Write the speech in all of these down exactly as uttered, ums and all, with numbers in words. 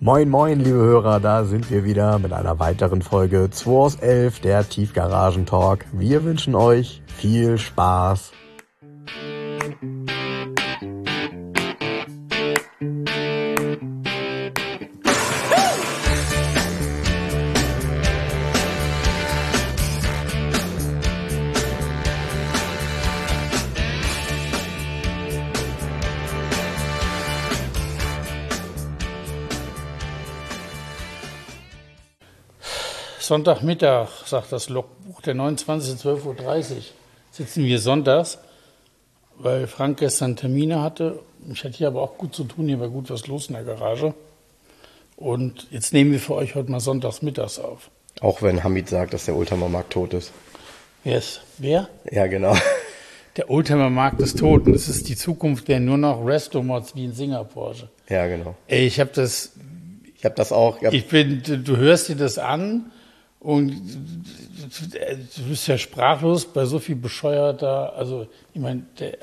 Moin moin, liebe Hörer, da sind wir wieder mit einer weiteren Folge zwei aus elf, der Tiefgaragen-Talk. Wir wünschen euch viel Spaß. Sonntagmittag, sagt das Logbuch, der neunundzwanzigste zwölf Uhr dreißig, sitzen wir sonntags, weil Frank gestern Termine hatte. Ich hatte hier aber auch gut zu tun, hier war gut was los in der Garage. Und jetzt nehmen wir für euch heute mal sonntags mittags auf. Auch wenn Hamid sagt, dass der Oldtimer-Markt tot ist. Wer ist? Wer? Ja, genau. Der Oldtimer-Markt ist tot und es ist die Zukunft der nur noch Resto-Mods wie in Singapur. Ja, genau. Ey, ich habe das... Ich habe das auch... Ich, ich bin, du, du hörst dir das an... Und du bist ja sprachlos bei so viel bescheuerter, also ich meine, der,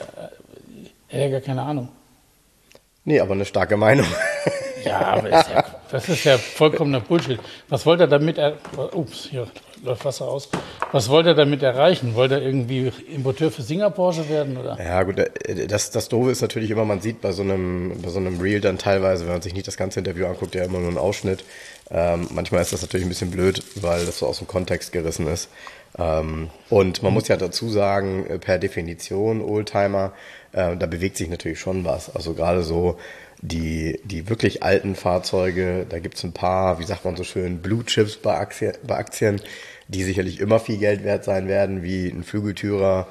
der hat ja gar keine Ahnung. Nee, aber eine starke Meinung. Ja, aber ist ja, das ist ja vollkommener Bullshit. Was wollte er damit, er, ups, hier läuft Wasser aus. Was wollte er damit erreichen? Wollte er irgendwie Importeur für Singapur werden, oder? Ja gut, das, das Doofe ist natürlich immer, man sieht bei so einem, bei so einem Reel dann teilweise, wenn man sich nicht das ganze Interview anguckt, ja immer nur einen Ausschnitt. Ähm, manchmal ist das natürlich ein bisschen blöd, weil das so aus dem Kontext gerissen ist. Ähm, und man muss ja dazu sagen, per Definition Oldtimer, äh, da bewegt sich natürlich schon was. Also gerade so die, die wirklich alten Fahrzeuge, da gibt's ein paar, wie sagt man so schön, Blue Chips bei Aktien, bei Aktien, die sicherlich immer viel Geld wert sein werden, wie ein Flügeltürer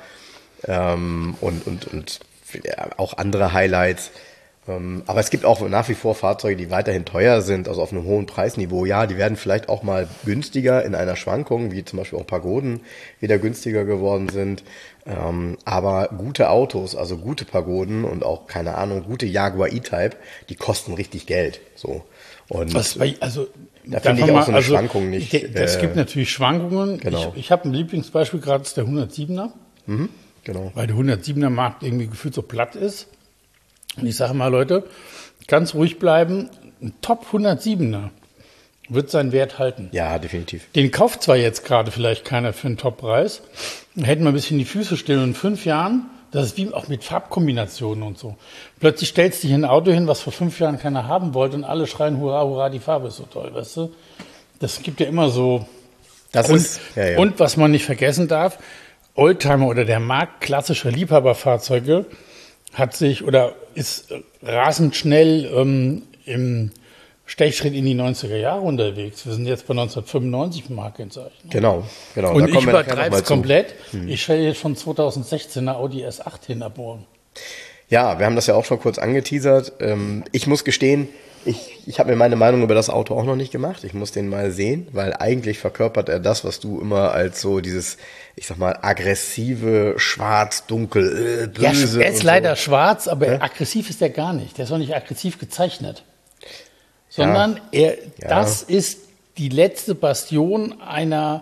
ähm, und, und, und ja, auch andere Highlights. Ähm, aber es gibt auch nach wie vor Fahrzeuge, die weiterhin teuer sind, also auf einem hohen Preisniveau. Ja, die werden vielleicht auch mal günstiger in einer Schwankung, wie zum Beispiel auch Pagoden wieder günstiger geworden sind. Ähm, aber gute Autos, also gute Pagoden und auch, keine Ahnung, gute Jaguar E-Type, die kosten richtig Geld. So. Und Was, also, da finde ich auch so eine also, Schwankung nicht. Es äh, gibt natürlich Schwankungen. Genau. Ich, ich habe ein Lieblingsbeispiel gerade, ist der hundertsiebener. Mhm, genau. Weil der hundertsiebener Markt irgendwie gefühlt so platt ist. Und ich sage mal, Leute, ganz ruhig bleiben. Ein Top hundertsiebener wird seinen Wert halten. Ja, definitiv. Den kauft zwar jetzt gerade vielleicht keiner für einen Top-Preis. Dann hätten wir ein bisschen die Füße still. Und in fünf Jahren, das ist wie auch mit Farbkombinationen und so. Plötzlich stellst du hier ein Auto hin, was vor fünf Jahren keiner haben wollte und alle schreien, hurra, hurra, die Farbe ist so toll, weißt du? Das gibt ja immer so. Das und, ist, ja, ja. Und was man nicht vergessen darf, Oldtimer oder der Markt klassischer Liebhaberfahrzeuge hat sich oder ist rasend schnell ähm, im Stechschritt in die neunziger Jahre unterwegs. Wir sind jetzt bei neunzehnhundertfünfundneunzig Markenzeichen. Genau, genau. Und ich übertreibe es komplett. Hm. Ich stelle jetzt schon zweitausendsechzehn eine Audi S acht hin ab morgen. Ja, wir haben das ja auch schon kurz angeteasert. Ich muss gestehen, ich, ich habe mir meine Meinung über das Auto auch noch nicht gemacht. Ich muss den mal sehen, weil eigentlich verkörpert er das, was du immer als so dieses, ich sag mal, aggressive, schwarz, dunkel, äh, böse. Ja, er ist leider so. schwarz, aber ja? aggressiv ist er gar nicht. Der ist auch nicht aggressiv gezeichnet. Sondern ja. er, ja. das ist die letzte Bastion einer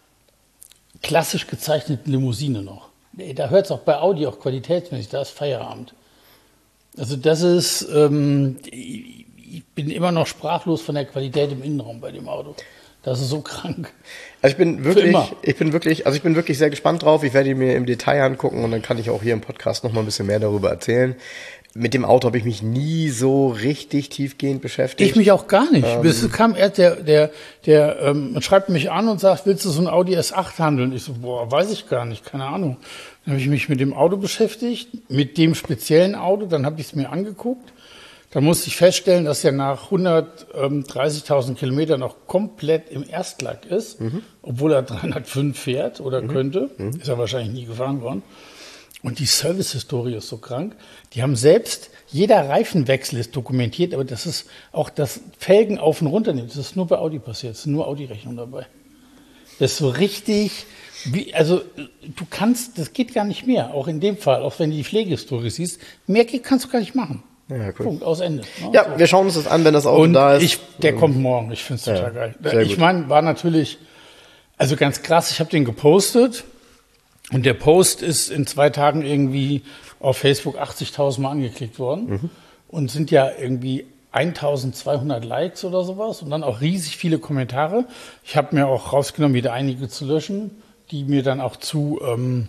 klassisch gezeichneten Limousine noch. Da hört es auch bei Audi auch qualitätsmäßig, da ist Feierabend. Also das ist, ähm, ich bin immer noch sprachlos von der Qualität im Innenraum bei dem Auto. Das ist so krank. Also ich bin wirklich, ich bin wirklich, also ich bin wirklich sehr gespannt drauf. Ich werde ihn mir im Detail angucken und dann kann ich auch hier im Podcast noch mal ein bisschen mehr darüber erzählen. Mit dem Auto habe ich mich nie so richtig tiefgehend beschäftigt. Ich mich auch gar nicht. Ähm, Bis kam erst der, der, der ähm, schreibt mich an und sagt, willst du so ein Audi S acht handeln? Ich so, boah, weiß ich gar nicht, keine Ahnung. Dann habe ich mich mit dem Auto beschäftigt, mit dem speziellen Auto, dann habe ich es mir angeguckt. Dann musste ich feststellen, dass er nach hundertdreißigtausend Kilometern noch komplett im Erstlack ist, mhm. obwohl er dreihundertfünf fährt oder mhm. könnte. Mhm. Ist er wahrscheinlich nie gefahren worden. Und die Service-Historie ist so krank. Die haben selbst, jeder Reifenwechsel ist dokumentiert, aber das ist auch das Felgen auf und runter nehmen. Das ist nur bei Audi passiert. Es ist nur Audi-Rechnung dabei. Das ist so richtig, wie, also du kannst, das geht gar nicht mehr. Auch in dem Fall, auch wenn du die Pflegehistorie siehst, mehr geht, kannst du gar nicht machen. Ja, cool. Punkt, aus Ende. No, ja, so. Wir schauen uns das an, wenn das Auto und da ist. Ich, der kommt morgen, ich finde es total ja, geil. Ich meine, war natürlich, also ganz krass, ich habe den gepostet. Und der Post ist in zwei Tagen irgendwie auf Facebook achtzigtausend Mal angeklickt worden. Mhm. Und sind ja irgendwie eintausendzweihundert Likes oder sowas und dann auch riesig viele Kommentare. Ich habe mir auch rausgenommen, wieder einige zu löschen, die mir dann auch zu, ähm,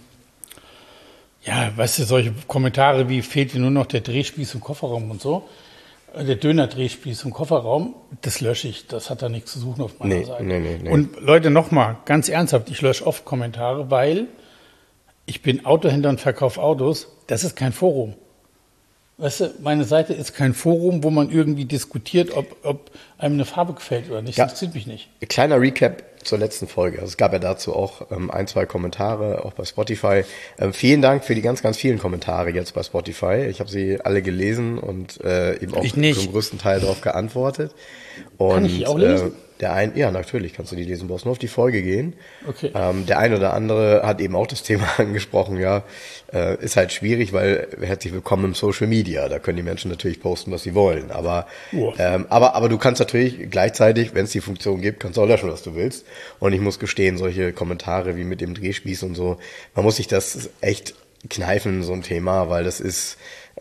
ja, weißt du, solche Kommentare wie fehlt dir nur noch der Drehspieß im Kofferraum und so, äh, der Döner-Drehspieß im Kofferraum, das lösche ich, das hat da nichts zu suchen auf meiner nee, Seite. Nee, nee, nee. Und Leute, nochmal, ganz ernsthaft, ich lösche oft Kommentare, weil ich bin Autohändler und verkaufe Autos, das ist kein Forum. Weißt du, meine Seite ist kein Forum, wo man irgendwie diskutiert, ob, ob einem eine Farbe gefällt oder nicht. Ja. Das interessiert mich nicht. Kleiner Recap zur letzten Folge. Also es gab ja dazu auch ähm, ein, zwei Kommentare, auch bei Spotify. Ähm, vielen Dank für die ganz, ganz vielen Kommentare jetzt bei Spotify. Ich habe sie alle gelesen und äh, eben auch zum größten Teil darauf geantwortet. Und, Kann ich die auch lesen? Äh, der ein, ja, natürlich kannst du die lesen. Du brauchst nur auf die Folge gehen. Okay. Ähm, der ein oder andere hat eben auch das Thema angesprochen, ja, äh, ist halt schwierig, weil herzlich willkommen im Social Media. Da können die Menschen natürlich posten, was sie wollen. Aber, Oh. ähm, aber, aber du kannst natürlich gleichzeitig, wenn es die Funktion gibt, kannst du auch löschen, was du willst. Und ich muss gestehen, solche Kommentare wie mit dem Drehspieß und so, man muss sich das echt kneifen, so ein Thema, weil das ist,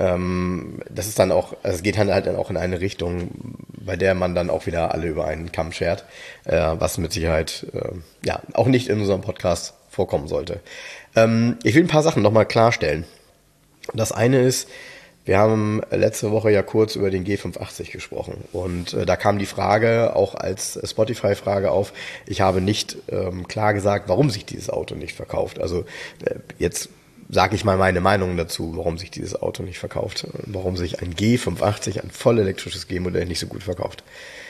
ähm, das ist dann auch, also es geht dann halt auch in eine Richtung, bei der man dann auch wieder alle über einen Kamm schert, äh, was mit Sicherheit, äh, ja, auch nicht in unserem Podcast vorkommen sollte. Ähm, ich will ein paar Sachen nochmal klarstellen. Das eine ist, wir haben letzte Woche ja kurz über den G fünfhundertachtzig gesprochen und äh, da kam die Frage auch als Spotify-Frage auf, ich habe nicht ähm, klar gesagt, warum sich dieses Auto nicht verkauft. Also äh, jetzt sage ich mal meine Meinung dazu, warum sich dieses Auto nicht verkauft, warum sich ein G fünfhundertachtzig, ein voll elektrisches G-Modell, nicht so gut verkauft.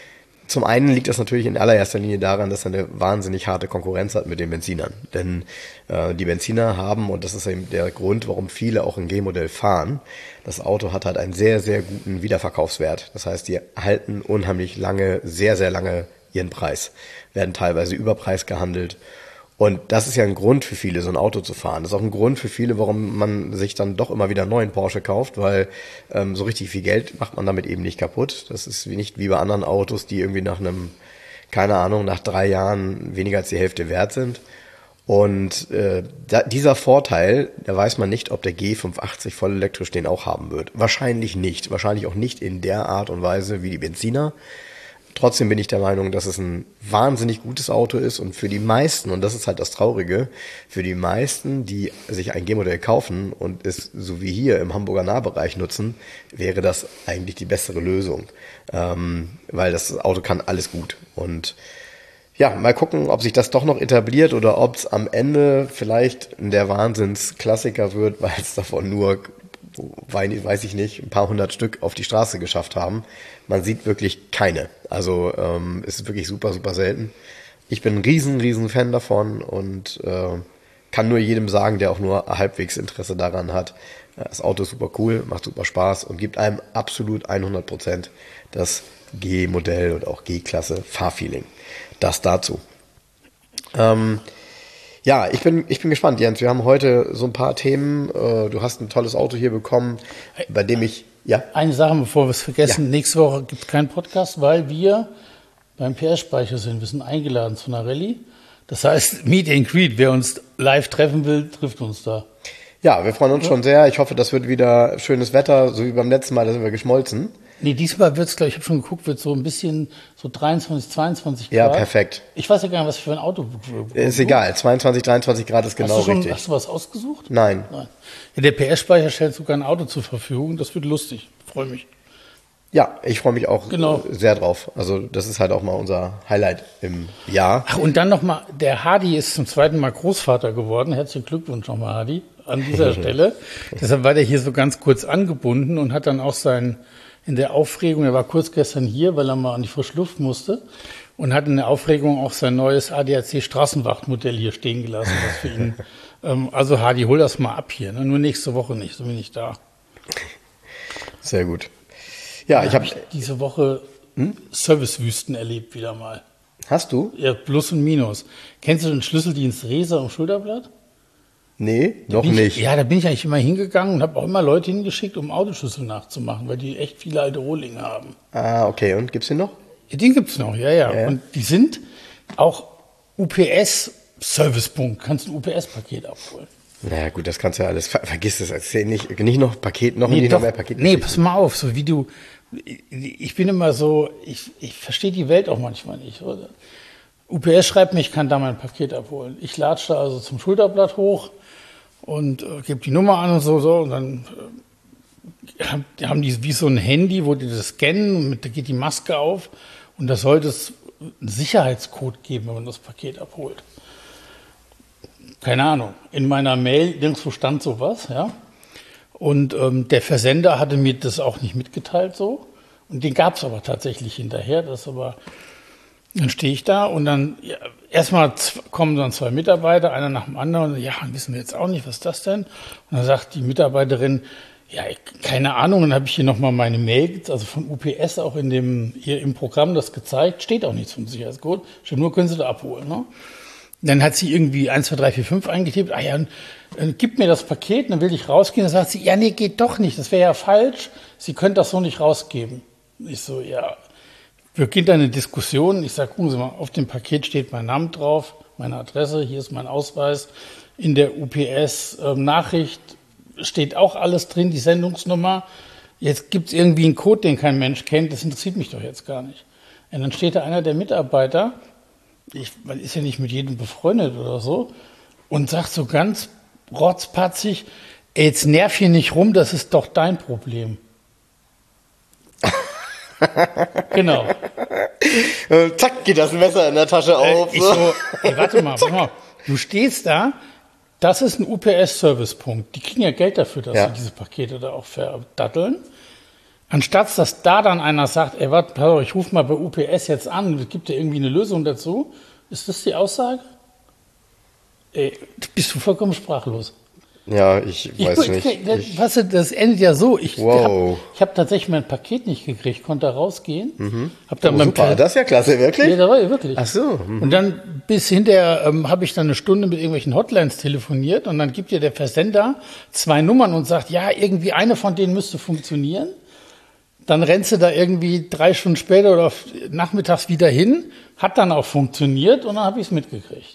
Zum einen liegt das natürlich in allererster Linie daran, dass er eine wahnsinnig harte Konkurrenz hat mit den Benzinern. Denn äh, die Benziner haben, und das ist eben der Grund, warum viele auch ein G-Modell fahren, das Auto hat halt einen sehr, sehr guten Wiederverkaufswert. Das heißt, die halten unheimlich lange, sehr, sehr lange ihren Preis, werden teilweise überpreis gehandelt. Und das ist ja ein Grund für viele, so ein Auto zu fahren. Das ist auch ein Grund für viele, warum man sich dann doch immer wieder einen neuen Porsche kauft, weil ähm, so richtig viel Geld macht man damit eben nicht kaputt. Das ist wie nicht wie bei anderen Autos, die irgendwie nach einem, keine Ahnung, nach drei Jahren weniger als die Hälfte wert sind. Und äh, da, dieser Vorteil, da weiß man nicht, ob der G fünfhundertachtzig voll elektrisch den auch haben wird. Wahrscheinlich nicht. Wahrscheinlich auch nicht in der Art und Weise wie die Benziner. Trotzdem bin ich der Meinung, dass es ein wahnsinnig gutes Auto ist und für die meisten, und das ist halt das Traurige, für die meisten, die sich ein G-Modell kaufen und es so wie hier im Hamburger Nahbereich nutzen, wäre das eigentlich die bessere Lösung, ähm, weil das Auto kann alles gut. Und ja, mal gucken, ob sich das doch noch etabliert oder ob es am Ende vielleicht der Wahnsinnsklassiker wird, weil es davon nur, weiß ich nicht, ein paar hundert Stück auf die Straße geschafft haben. Man sieht wirklich keine. Also ähm, ist wirklich super, super selten. Ich bin ein riesen, riesen Fan davon und äh, kann nur jedem sagen, der auch nur halbwegs Interesse daran hat. Das Auto ist super cool, macht super Spaß und gibt einem absolut hundert Prozent das G-Modell und auch G-Klasse Fahrfeeling. Das dazu. Ähm, Ja, ich bin, ich bin gespannt, Jens. Wir haben heute so ein paar Themen. Du hast ein tolles Auto hier bekommen, bei dem ich, ja. Eine Sache, bevor wir es vergessen. Ja. Nächste Woche gibt es keinen Podcast, weil wir beim P S-Speicher sind. Wir sind eingeladen zu einer Rallye. Das heißt, Meet and Greet. Wer uns live treffen will, trifft uns da. Ja, wir freuen uns ja. schon sehr. Ich hoffe, das wird wieder schönes Wetter, so wie beim letzten Mal, da sind wir geschmolzen. Nee, diesmal wird es, glaube ich, ich habe schon geguckt, wird so ein bisschen so dreiundzwanzig, zweiundzwanzig Grad. Ja, perfekt. Ich weiß ja gar nicht, was für ein Auto. Ist egal, zweiundzwanzig, dreiundzwanzig Grad ist genau hast du schon, richtig. Hast du was ausgesucht? Nein. Nein. Ja, der P S-Speicher stellt sogar ein Auto zur Verfügung. Das wird lustig. Freue mich. Ja, ich freue mich auch genau. sehr drauf. Also das ist halt auch mal unser Highlight im Jahr. Ach, und dann nochmal, der Hardy ist zum zweiten Mal Großvater geworden. Herzlichen Glückwunsch nochmal, Hardy, an dieser Stelle. Deshalb war der hier so ganz kurz angebunden und hat dann auch sein, in der Aufregung, er war kurz gestern hier, weil er mal an die frische Luft musste und hat in der Aufregung auch sein neues A D A C Straßenwachtmodell hier stehen gelassen, was für ihn, ähm, also Hardy, hol das mal ab hier, ne? Nur nächste Woche nicht, so bin ich da. Sehr gut. Ja, ich habe hab diese Woche hm? Servicewüsten erlebt wieder mal. Hast du? Ja, Plus und Minus. Kennst du den Schlüsseldienst Reser am Schulterblatt? Nee, noch ich, nicht. Ja, da bin ich eigentlich immer hingegangen und habe auch immer Leute hingeschickt, um Autoschlüssel nachzumachen, weil die echt viele alte Rohlinge haben. Ah, okay. Und gibt's den noch? Ja, den gibt's noch, ja, ja, ja. Und die sind auch U P S-Servicepunkt. Kannst ein U P S-Paket abholen. Naja, gut, das kannst du ja alles. Ver vergiss es. Erzähl nicht, nicht noch Paket, noch nee, nicht doch, noch mehr Paket. Nee, pass mal auf, so wie du ich bin immer so, ich, ich verstehe die Welt auch manchmal nicht. Oder? U P S schreibt mir, ich kann da mein Paket abholen. Ich latsche da also zum Schulterblatt hoch und äh, gebe die Nummer an und so, so und dann äh, haben die wie so ein Handy, wo die das scannen und mit, da geht die Maske auf und da sollte es einen Sicherheitscode geben, wenn man das Paket abholt. Keine Ahnung. In meiner Mail nirgendwo stand sowas, ja. Und ähm, der Versender hatte mir das auch nicht mitgeteilt so. Und den gab es aber tatsächlich hinterher. Das aber, dann stehe ich da und dann ja, erstmal kommen dann zwei Mitarbeiter, einer nach dem anderen. Und ja, wissen wir jetzt auch nicht, was ist das denn? Und dann sagt die Mitarbeiterin, ja, keine Ahnung. Und dann habe ich hier nochmal meine Mail, also von U P S auch in dem hier im Programm das gezeigt. Steht auch nichts vom Sicherheitscode. Steht nur, können Sie da abholen. Ne? Dann hat sie irgendwie eins, zwei, drei, vier, fünf eingetippt. Ah ja, und, äh, gib mir das Paket, dann will ich rausgehen. Dann sagt sie, ja, nee, geht doch nicht. Das wäre ja falsch. Sie können das so nicht rausgeben. Ich so, ja, beginnt eine Diskussion. Ich sage, gucken Sie mal, auf dem Paket steht mein Name drauf, meine Adresse, hier ist mein Ausweis. In der U P S-Nachricht äh, steht auch alles drin, die Sendungsnummer. Jetzt gibt es irgendwie einen Code, den kein Mensch kennt. Das interessiert mich doch jetzt gar nicht. Und dann steht da einer der Mitarbeiter, Ich, man ist ja nicht mit jedem befreundet oder so, und sagt so ganz rotzpatzig, ey, jetzt nerv hier nicht rum, das ist doch dein Problem. Genau. Und zack, geht das Messer in der Tasche auf. Äh, ich so, ey, warte mal, warte mal, du stehst da, das ist ein U P S-Servicepunkt. Die kriegen ja Geld dafür, dass Ja. sie diese Pakete da auch verdatteln. Anstatt, dass da dann einer sagt, ey, warte, pass auf, ich rufe mal bei U P S jetzt an, es gibt ja irgendwie eine Lösung dazu. Ist das die Aussage? Ey, bist du vollkommen sprachlos. Ja, ich weiß ich, nicht. Ich, Ich, weißt du, das endet ja so. Ich Wow. habe ich hab tatsächlich mein Paket nicht gekriegt, konnte da rausgehen. Mhm. Hab dann oh, mein super, Pa- das ist ja klasse, wirklich? Ja, da war ja wirklich. Ach so. Mhm. Und dann bis hinterher ähm, habe ich dann eine Stunde mit irgendwelchen Hotlines telefoniert und dann gibt dir der Versender zwei Nummern und sagt, ja, irgendwie eine von denen müsste funktionieren. Dann rennst du da irgendwie drei Stunden später oder nachmittags wieder hin, hat dann auch funktioniert und dann habe ich es mitgekriegt.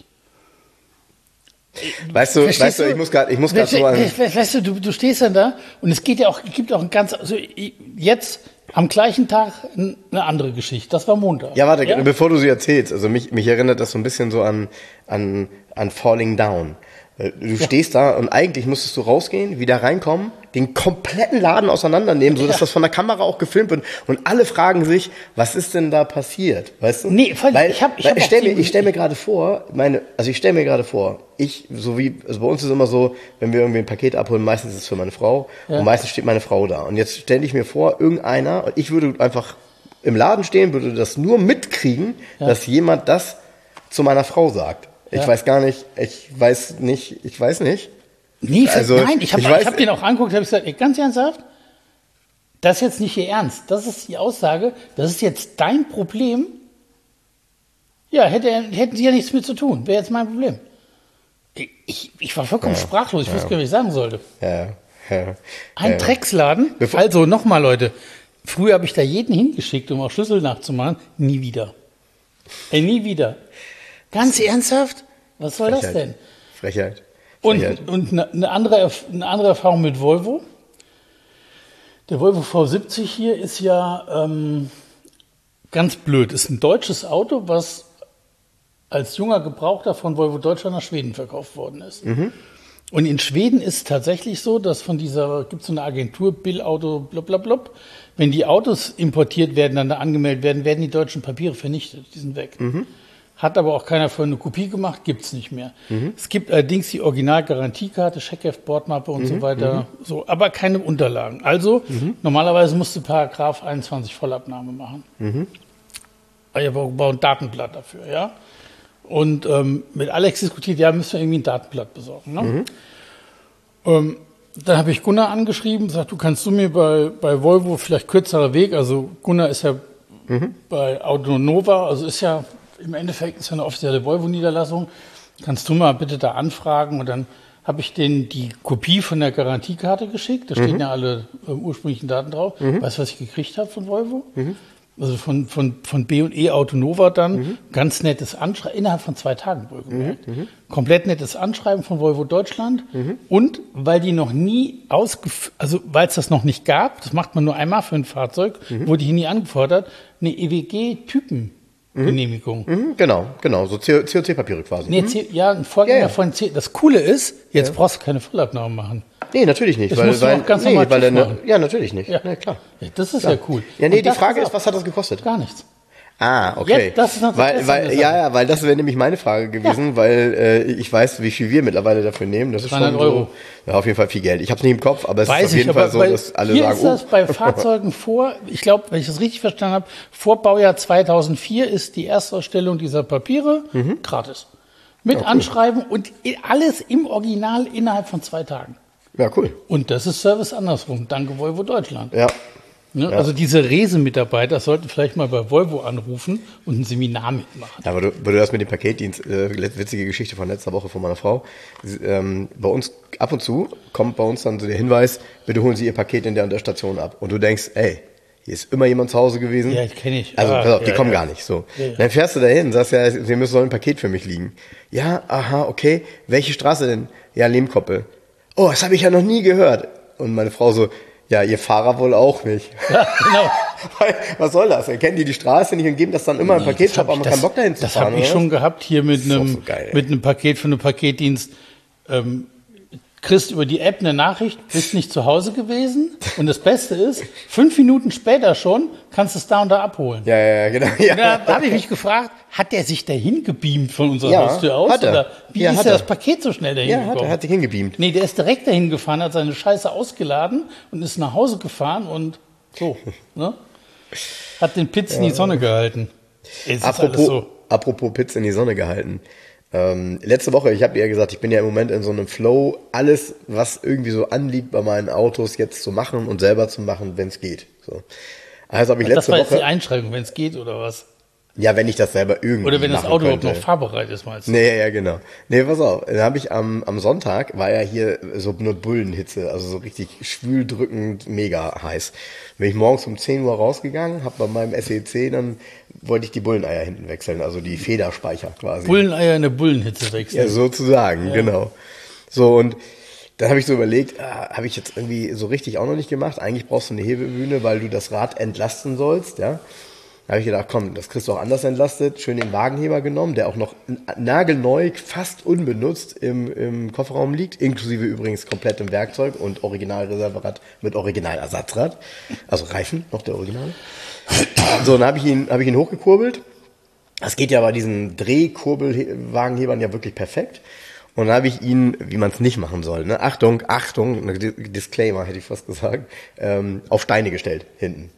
Weißt du, Verstehst weißt du, du? ich muss gerade, ich muss gerade Weißt du, so an, weißt du, du, du stehst dann da und es geht ja auch, gibt auch ein ganz, also jetzt am gleichen Tag eine andere Geschichte. Das war Montag. ja, warte, bevor du sie erzählst, also mich, mich erinnert das so ein bisschen so an, an, an Falling Down. Du ja. stehst da und eigentlich musstest du rausgehen, wieder reinkommen, den kompletten Laden auseinandernehmen, sodass ja. das von der Kamera auch gefilmt wird und alle fragen sich, was ist denn da passiert, weißt du? Nee, voll, weil, ich hab, ich weil hab ich stell mir, ich stell mir gerade vor, meine, also ich stell mir gerade vor, ich, so wie, also bei uns ist immer so, wenn wir irgendwie ein Paket abholen, meistens ist es für meine Frau ja. und meistens steht meine Frau da und jetzt stelle ich mir vor, irgendeiner, und ich würde einfach im Laden stehen, würde das nur mitkriegen, ja. dass jemand das zu meiner Frau sagt. Ich ja. weiß gar nicht, ich weiß nicht, ich weiß nicht. Nee, also, nein, ich habe ich weiß, hab den auch angeguckt, habe gesagt, ey, ganz ernsthaft, das ist jetzt nicht Ihr Ernst. Das ist die Aussage, das ist jetzt dein Problem. Ja, hätte, hätten Sie ja nichts mit zu tun, wäre jetzt mein Problem. Ich, ich war vollkommen ja, sprachlos, ich ja. wusste gar nicht, was ich sagen sollte. Ja, ja, Ein ja. Drecksladen, Bevor also nochmal Leute, früher habe ich da jeden hingeschickt, um auch Schlüssel nachzumachen, nie wieder. Ey, nie wieder. Ganz ernsthaft? Was soll Frechheit. das denn? Frechheit. Frechheit. Und, und eine, andere, eine andere Erfahrung mit Volvo. Der Volvo V siebzig hier ist ja ähm, ganz blöd. Ist ein deutsches Auto, was als junger Gebrauchter von Volvo Deutschland nach Schweden verkauft worden ist. Mhm. Und in Schweden ist es tatsächlich so, dass von dieser, gibt es so eine Agentur, Bill Auto, blablabla, wenn die Autos importiert werden, dann da angemeldet werden, werden die deutschen Papiere vernichtet. Die sind weg. Mhm. Hat aber auch keiner für eine Kopie gemacht, gibt's nicht mehr. Mhm. Es gibt allerdings die Original-Garantiekarte, Scheckheft, Bordmappe und mhm. so weiter, mhm. so, aber keine Unterlagen. Also, mhm. normalerweise musst du Paragraph einundzwanzig Vollabnahme machen. Mhm. Ich habe auch ein Datenblatt dafür, ja. Und ähm, mit Alex diskutiert, ja, müssen wir irgendwie ein Datenblatt besorgen. Ne? Mhm. Ähm, dann habe ich Gunnar angeschrieben, sagt, du kannst du mir bei, bei Volvo vielleicht kürzerer Weg, also Gunnar ist ja mhm. bei Autonova, also ist ja im Endeffekt ist ja eine offizielle Volvo-Niederlassung. Kannst du mal bitte da anfragen? Und dann habe ich denen die Kopie von der Garantiekarte geschickt. Da stehen mhm. ja alle äh, ursprünglichen Daten drauf. Mhm. Weißt du, was ich gekriegt habe von Volvo? Mhm. Also von, von, von B und E Autonova dann, mhm. ganz nettes Anschreiben, innerhalb von zwei Tagen wohlgemerkt. Mhm. Komplett nettes Anschreiben von Volvo Deutschland. Mhm. Und weil die noch nie ausgef, also weil es das noch nicht gab, das macht man nur einmal für ein Fahrzeug, mhm. wurde hier nie angefordert, eine E W G-Typengenehmigung. Mhm. Genau, genau, so C O C-Papiere quasi. Nee, mhm. C- ja, ein Vorgänger ja, ja. von C. Das Coole ist, jetzt ja. brauchst du keine Füllabnahme machen. Nee, natürlich nicht. Das weil, musst du weil, auch ganz nee, normal weil TÜV eine, machen. Ja, natürlich nicht. Ja. Ja, klar. Ja, das ist klar. ja cool. Ja, nee, Und die Frage ist, was hat das gekostet? Gar nichts. Ah, okay. Jetzt, das ist noch weil, weil, ja, ja, weil das wäre nämlich meine Frage gewesen, ja. weil äh, ich weiß, wie viel wir mittlerweile dafür nehmen. Das ist schon so, Euro. Ja, auf jeden Fall viel Geld. Ich habe es nicht im Kopf, aber es weiß ist auf jeden ich, Fall so, bei, dass alle hier sagen, ist das oh. bei Fahrzeugen vor, ich glaube, wenn ich das richtig verstanden habe, vor Baujahr zweitausendvier ist die Erstausstellung dieser Papiere mhm. gratis. Mit okay. Anschreiben und alles im Original innerhalb von zwei Tagen. Ja, cool. Und das ist Service andersrum. Danke Volvo Deutschland. Ja. Ne? Ja. Also diese Rese-Mitarbeiter sollten vielleicht mal bei Volvo anrufen und ein Seminar mitmachen. Ja, aber du, aber du hast mit dem Paketdienst, äh, witzige Geschichte von letzter Woche von meiner Frau. Ähm, bei uns ab und zu kommt bei uns dann so der Hinweis, bitte holen Sie Ihr Paket in der und der Station ab. Und du denkst, ey, hier ist immer jemand zu Hause gewesen. Ja, kenne ich. Also ah, pass auf, die ja, kommen ja. gar nicht. So. Ja, ja. Dann fährst du dahin, sagst ja, Sie müssen so ein Paket für mich liegen. Ja, aha, okay. Welche Straße denn? Ja, Lehmkoppel. Oh, das habe ich ja noch nie gehört. Und meine Frau so, ja, ihr Fahrer wohl auch nicht. Ja, genau. Was soll das? Erkennen die die Straße nicht und geben das dann immer im Nee, Paketshop, aber man keinen Bock dahin zu Das fahren? habe ich oder? schon gehabt hier mit einem, so geil, mit einem Paket für einen Paketdienst. Ähm, kriegst über die App eine Nachricht, bist nicht zu Hause gewesen. Und das Beste ist, fünf Minuten später schon kannst du es da und da abholen. Ja, ja, ja, genau. Ja. Und da habe ich mich gefragt, hat der sich dahin gebeamt von unserer Ja, Haustür aus? hat er. Oder wie Ja, ist hat er er. das Paket so schnell dahin Ja, gekommen? hat er, hat sich hingebeamt. Nee, der ist direkt dahin gefahren, hat seine Scheiße ausgeladen und ist nach Hause gefahren und so, ne? Hat den Pitz in die Sonne gehalten. Es ist alles Apropos, so. apropos Pizza in die Sonne gehalten. Ähm, letzte Woche, ich habe ja gesagt, ich bin ja im Moment in so einem Flow, alles, was irgendwie so anliegt bei meinen Autos, jetzt zu machen und selber zu machen, wenn es geht. So. Also habe ich Das letzte war jetzt Woche. die Einschränkung, wenn es geht oder was? Ja, wenn ich das selber irgendwie Oder wenn das machen Auto überhaupt könnte. noch fahrbereit ist, meinst du? Nee, ja, genau. Nee, pass auf. Dann habe ich am, am Sonntag, war ja hier so eine Bullenhitze, also so richtig schwüldrückend, mega heiß. Bin ich morgens um zehn Uhr rausgegangen, habe bei meinem S E C, dann wollte ich die Bulleneier hinten wechseln, also die Federspeicher quasi. Bulleneier in der Bullenhitze wechseln. Ja, sozusagen, Ja. genau. So, und dann habe ich so überlegt, ah, habe ich jetzt irgendwie so richtig auch noch nicht gemacht. Eigentlich brauchst du eine Hebebühne, weil du das Rad entlasten sollst, ja. Da habe ich gedacht, komm, das kriegst du auch anders entlastet. Schön den Wagenheber genommen, der auch noch nagelneu, fast unbenutzt im, im Kofferraum liegt. Inklusive übrigens komplettem Werkzeug und Originalreserverad mit Originalersatzrad. Also Reifen, noch der Originale. So, dann habe ich ihn, habe ich ihn hochgekurbelt. Das geht ja bei diesen Drehkurbelwagenhebern ja wirklich perfekt. Und dann habe ich ihn, wie man es nicht machen soll, ne? Achtung, Achtung, Disclaimer hätte ich fast gesagt, ähm, auf Steine gestellt, hinten.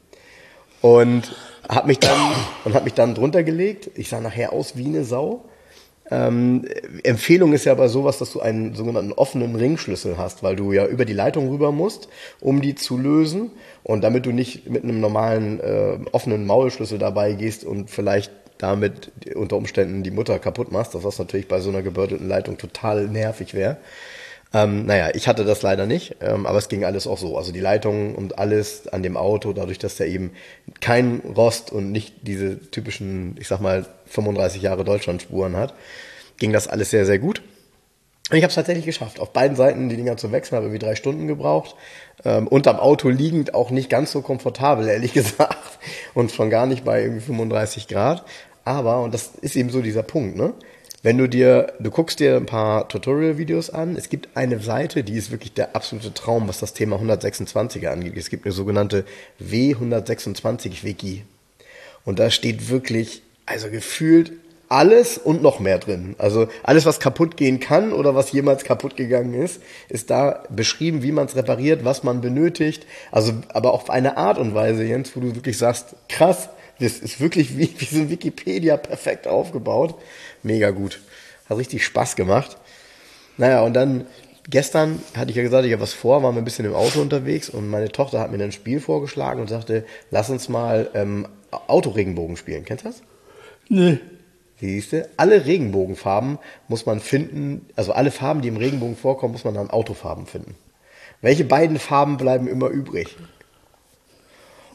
Und hab mich dann und hab mich dann drunter gelegt. Ich sah nachher aus wie eine Sau. Ähm, Empfehlung ist ja bei sowas, dass du einen sogenannten offenen Ringschlüssel hast, weil du ja über die Leitung rüber musst, um die zu lösen. Und damit du nicht mit einem normalen äh, offenen Maulschlüssel dabei gehst und vielleicht damit unter Umständen die Mutter kaputt machst, das was natürlich bei so einer gebürtelten Leitung total nervig wäre. Ähm, naja, ich hatte das leider nicht, ähm, aber es ging alles auch so. Also die Leitungen und alles an dem Auto, dadurch, dass der eben kein Rost und nicht diese typischen, ich sag mal, fünfunddreißig Jahre Deutschlandspuren hat, ging das alles sehr, sehr gut. Und ich habe es tatsächlich geschafft. Auf beiden Seiten die Dinger zu wechseln, habe irgendwie drei Stunden gebraucht. Ähm, unterm Auto liegend auch nicht ganz so komfortabel, ehrlich gesagt. Und schon gar nicht bei irgendwie fünfunddreißig Grad. Aber, und das ist eben so dieser Punkt, ne? Wenn du dir, du guckst dir ein paar Tutorial-Videos an, es gibt eine Seite, die ist wirklich der absolute Traum, was das Thema hundertsechsundzwanziger angeht. Es gibt eine sogenannte W hundertsechsundzwanzig Wiki. Und da steht wirklich, also gefühlt alles und noch mehr drin. Also alles, was kaputt gehen kann oder was jemals kaputt gegangen ist, ist da beschrieben, wie man es repariert, was man benötigt. Also, aber auf eine Art und Weise, Jens, wo du wirklich sagst, krass, das ist wirklich wie, wie so Wikipedia perfekt aufgebaut. Mega gut. Hat richtig Spaß gemacht. Naja, und dann gestern hatte ich ja gesagt, ich habe was vor, waren wir ein bisschen im Auto unterwegs und meine Tochter hat mir ein Spiel vorgeschlagen und sagte, lass uns mal ähm, Autoregenbogen spielen. Kennst du das? Nee. Siehst du? Alle Regenbogenfarben muss man finden, also alle Farben, die im Regenbogen vorkommen, muss man dann Autofarben finden. Welche beiden Farben bleiben immer übrig?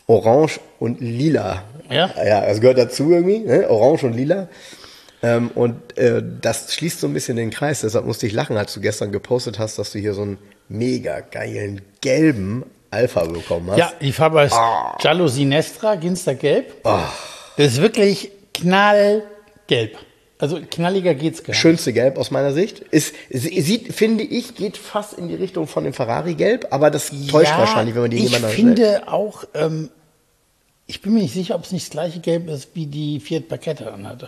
Orange und Lila. Ja? Ja, es gehört dazu irgendwie, ne? Orange und Lila. Ähm, und äh, das schließt so ein bisschen den Kreis. Deshalb musste ich lachen, als du gestern gepostet hast, dass du hier so einen mega geilen gelben Alpha bekommen hast. Ja, die Farbe heißt Ah. Giallo Sinestra, Ginstergelb. Oh, Das ist wirklich knallgelb. Also knalliger geht's gar nicht. schönste Gelb aus meiner Sicht. Ist, sie- sieht, finde ich, geht fast in die Richtung von dem Ferrari-Gelb, aber das täuscht Ja, wahrscheinlich, wenn man die ich nebeneinander stellt. finde auch, ähm, ich bin mir nicht sicher, ob es nicht das gleiche Gelb ist, wie die Fiat Barchetta anhatte.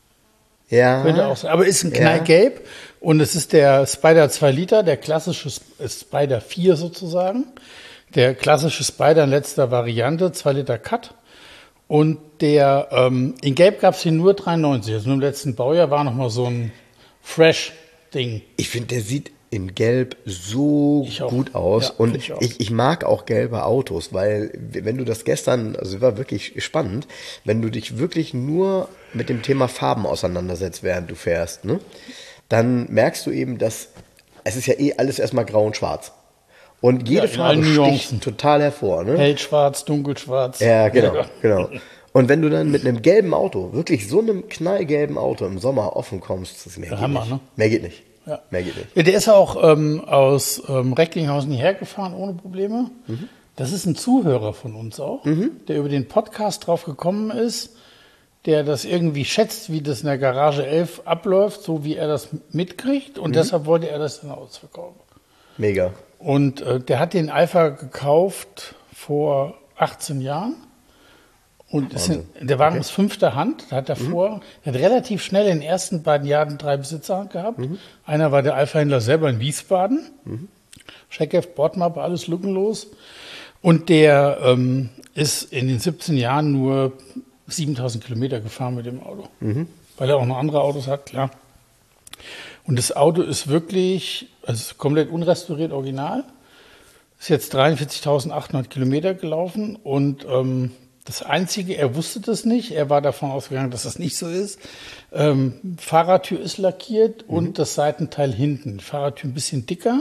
Ja. Könnte auch sein. Aber ist ein Ja. Knallgelb und es ist der Spider zwei Liter, der klassische Sp- Spider vier sozusagen. Der klassische Spider in letzter Variante, zwei Liter Cut. Und der, ähm, in Gelb gab es hier nur dreiundneunzig. Also nur im letzten Baujahr war nochmal so ein Fresh-Ding. Ich finde, der sieht in Gelb so Ich auch. gut aus. Ja, und find ich auch. ich, ich mag auch gelbe Autos, weil wenn du das gestern, also war wirklich spannend, wenn du dich wirklich nur mit dem Thema Farben auseinandersetzt, während du fährst, ne, dann merkst du eben, dass es ist ja eh alles erstmal grau und schwarz. Und jede Ja, in Farbe allen sticht Nuancen. total hervor. Ne? Hellschwarz, dunkelschwarz. Ja, genau, Ja. genau. Und wenn du dann mit einem gelben Auto, wirklich so einem knallgelben Auto im Sommer offen kommst, das mehr geht Hammer, nicht. ne? Mehr geht nicht. Ja. Mehr geht nicht. Ja, der ist auch ähm, aus ähm, Recklinghausen hierher gefahren ohne Probleme. Mhm. Das ist ein Zuhörer von uns auch, der über den Podcast drauf gekommen ist, der das irgendwie schätzt, wie das in der Garage elf abläuft, so wie er das mitkriegt. Mhm. Und deshalb wollte er das dann ausverkaufen. Mega. Und äh, der hat den Alpha gekauft vor achtzehn Jahren. Und ist in, der Wagen ist fünfter Hand. Da hat davor, der hat relativ schnell in den ersten beiden Jahren drei Besitzer gehabt. Einer war der Alpha-Händler selber in Wiesbaden. Scheckheft, Bordmappe, alles lückenlos. Und der ähm, ist in den siebzehn Jahren nur siebentausend Kilometer gefahren mit dem Auto. Weil er auch noch andere Autos hat, klar. Und das Auto ist wirklich, also komplett unrestauriert, original. Ist jetzt dreiundvierzigtausendachthundert Kilometer gelaufen und ähm, das Einzige, er wusste das nicht, er war davon ausgegangen, dass das nicht so ist. Ähm, Fahrertür ist lackiert und das Seitenteil hinten. Die Fahrertür ein bisschen dicker.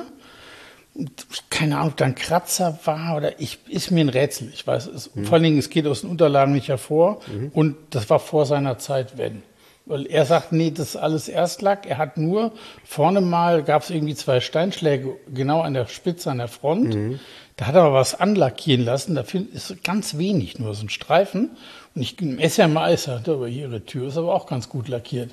Und keine Ahnung, ob da ein Kratzer war oder ich, ist mir ein Rätsel. Ich weiß es. Vor allen Dingen, es geht aus den Unterlagen nicht hervor und das war vor seiner Zeit, wenn. Weil er sagt, nee, das ist alles Erstlack. Er hat nur, vorne mal gab es irgendwie zwei Steinschläge genau an der Spitze, an der Front. Mhm. Da hat er aber was anlackieren lassen. Dafür ist ganz wenig, nur so ein Streifen. Und ich esse ja mal, ist hat aber ihre Tür ist aber auch ganz gut lackiert.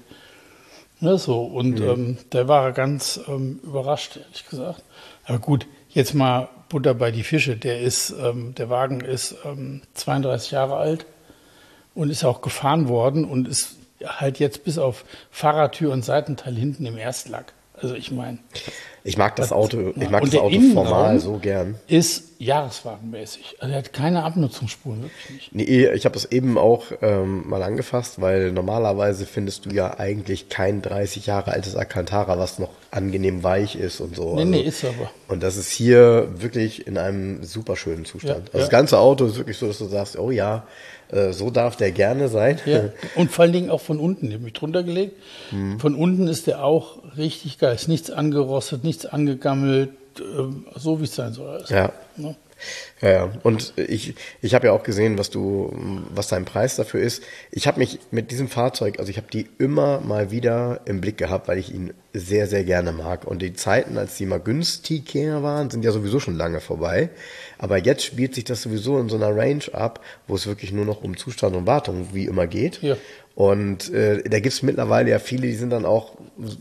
Ne, so. Und mhm. ähm, da war er ganz ähm, überrascht, ehrlich gesagt. Aber gut, jetzt mal Butter bei die Fische. Der ist, ähm, der Wagen ist ähm, zweiunddreißig Jahre alt und ist auch gefahren worden und ist halt jetzt bis auf Fahrertür und Seitenteil hinten im Erstlack. Also ich meine. Ich mag das, das Auto, ich mag und das Auto formal so gern. Ist jahreswagenmäßig. Also er hat keine Abnutzungsspuren, wirklich nicht. Nee, ich habe es eben auch ähm, mal angefasst, weil normalerweise findest du ja eigentlich kein dreißig Jahre altes Alcantara, was noch angenehm weich ist und so. Nee, also, nee, ist aber. Und das ist hier wirklich in einem super schönen Zustand. Ja, also ja. Das ganze Auto ist wirklich so, dass du sagst, oh ja, äh, so darf der gerne sein. Ja. Und vor allen Dingen auch von unten. Ich habe mich drunter gelegt. Mhm. Von unten ist der auch richtig geil. Ist nichts angerostet, nichts angegammelt, äh, so wie es sein soll. Also, ja. Ne? Ja, ja. Und ich, ich habe ja auch gesehen, was du, was dein Preis dafür ist. Ich habe mich mit diesem Fahrzeug, also ich habe die immer mal wieder im Blick gehabt, weil ich ihn sehr, sehr gerne mag. Und die Zeiten, als die mal günstiger waren, sind ja sowieso schon lange vorbei. Aber jetzt spielt sich das sowieso in so einer Range ab, wo es wirklich nur noch um Zustand und Wartung wie immer geht. Ja. Und äh, da gibt es mittlerweile ja viele, die sind dann auch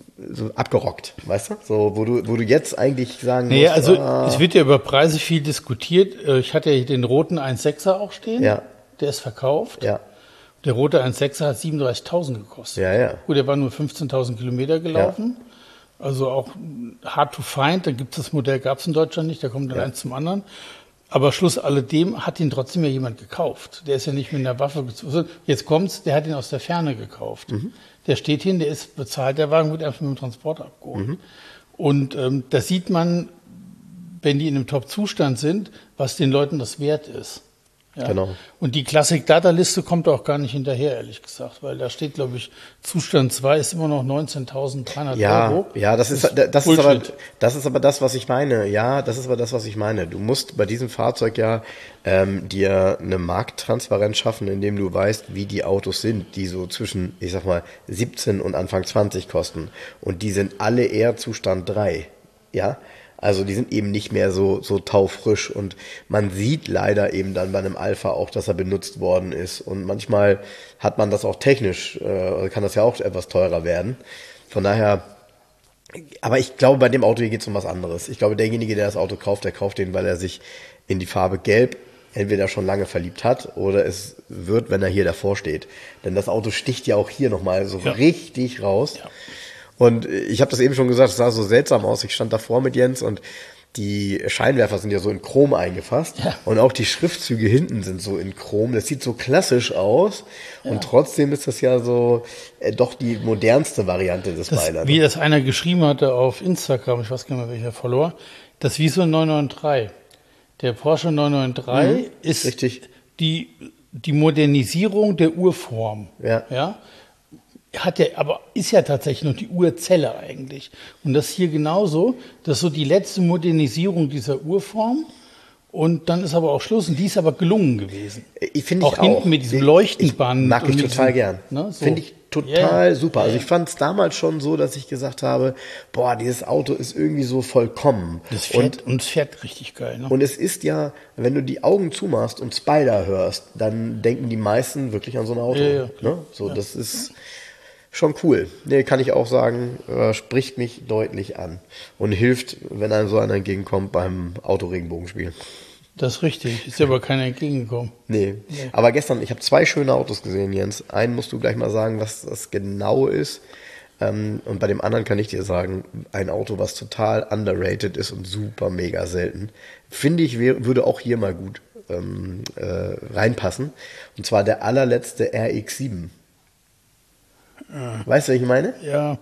so abgerockt, weißt du? So, wo du, wo du jetzt eigentlich sagen musst, Naja, also ah, es wird ja über Preise viel diskutiert. Ich hatte ja hier den roten eins Komma sechser auch stehen. Ja. Der ist verkauft. ja, Der rote eins Komma sechser hat siebenunddreißigtausend gekostet. ja, ja. Gut, der war nur fünfzehntausend Kilometer gelaufen. Also auch hard to find. Da gibt es das Modell, gab es in Deutschland nicht. Da kommt dann Ja. eins zum anderen. Aber Schluss alledem hat ihn trotzdem ja jemand gekauft. Der ist ja nicht mit einer Waffe gezogen. Jetzt kommt's, der hat ihn aus der Ferne gekauft. Mhm. Der steht hin, der ist bezahlt, der Wagen wird einfach mit dem Transporter abgeholt. Mhm. Und ähm, da sieht man, wenn die in einem Top-Zustand sind, was den Leuten das wert ist. Ja? Genau. Und die Classic-Data-Liste kommt auch gar nicht hinterher, ehrlich gesagt, weil da steht, glaube ich, Zustand zwei ist immer noch neunzehntausenddreihundert Ja, Euro. ja, das ist, Das das ist aber, Bullshit. das ist aber das, was ich meine. Ja, das ist aber das, was ich meine. Du musst bei diesem Fahrzeug ja ähm, dir eine Markttransparenz schaffen, indem du weißt, wie die Autos sind, die so zwischen, ich sag mal, siebzehn und Anfang zwanzig kosten. Und die sind alle eher Zustand drei. Ja, also die sind eben nicht mehr so, so taufrisch und man sieht leider eben dann bei einem Alpha auch, dass er benutzt worden ist und manchmal hat man das auch technisch, äh, kann das ja auch etwas teurer werden. Von daher, aber ich glaube, bei dem Auto hier geht es um was anderes. Ich glaube, derjenige, der das Auto kauft, der kauft den, weil er sich in die Farbe Gelb entweder schon lange verliebt hat oder es wird, wenn er hier davor steht. Denn das Auto sticht ja auch hier nochmal so Ja. richtig raus. Ja. Und ich habe das eben schon gesagt, es sah so seltsam aus. Ich stand davor mit Jens und die Scheinwerfer sind ja so in Chrom eingefasst. Ja. Und auch die Schriftzüge hinten sind so in Chrom. Das sieht so klassisch aus. Ja. Und trotzdem ist das ja so äh, doch die modernste Variante des Das, Beiler. wie das einer geschrieben hatte auf Instagram, ich weiß gar nicht mehr welcher Follower, das ist wie so ein neun neun drei. Der Porsche neun neun drei Mhm, ist richtig. die, die Modernisierung der Urform. Ja. Ja? Hat ja, aber ist ja tatsächlich noch die Urzelle eigentlich. Und das hier genauso, das ist so die letzte Modernisierung dieser Urform. Und dann ist aber auch Schluss. Und die ist aber gelungen gewesen. Ich finde ich auch auch. hinten mit diesem Ich- Leuchtenband. Ich mag und ich mit total diesem- gern. ne, so. Finde ich total Ja. super. Also ich fand es damals schon so, dass ich gesagt habe, boah, dieses Auto ist irgendwie so vollkommen. Das und fährt, und es fährt richtig geil. Ne? Und es ist ja, wenn du die Augen zumachst und Spider hörst, dann denken die meisten wirklich an so ein Auto. Ja, ja, ne? So, das ist schon cool. Nee, kann ich auch sagen, äh, spricht mich deutlich an und hilft, wenn einem so einer entgegenkommt beim Autoregenbogenspiel. Das ist richtig. Ist dir aber keiner entgegengekommen. Nee. Aber gestern, ich habe zwei schöne Autos gesehen, Jens. Einen musst du gleich mal sagen, was das genau ist. Ähm, und bei dem anderen kann ich dir sagen, ein Auto, was total underrated ist und super mega selten. Finde ich, wär, würde auch hier mal gut ähm, äh, reinpassen. Und zwar der allerletzte R X sieben. Weißt du, was ich meine? Ja,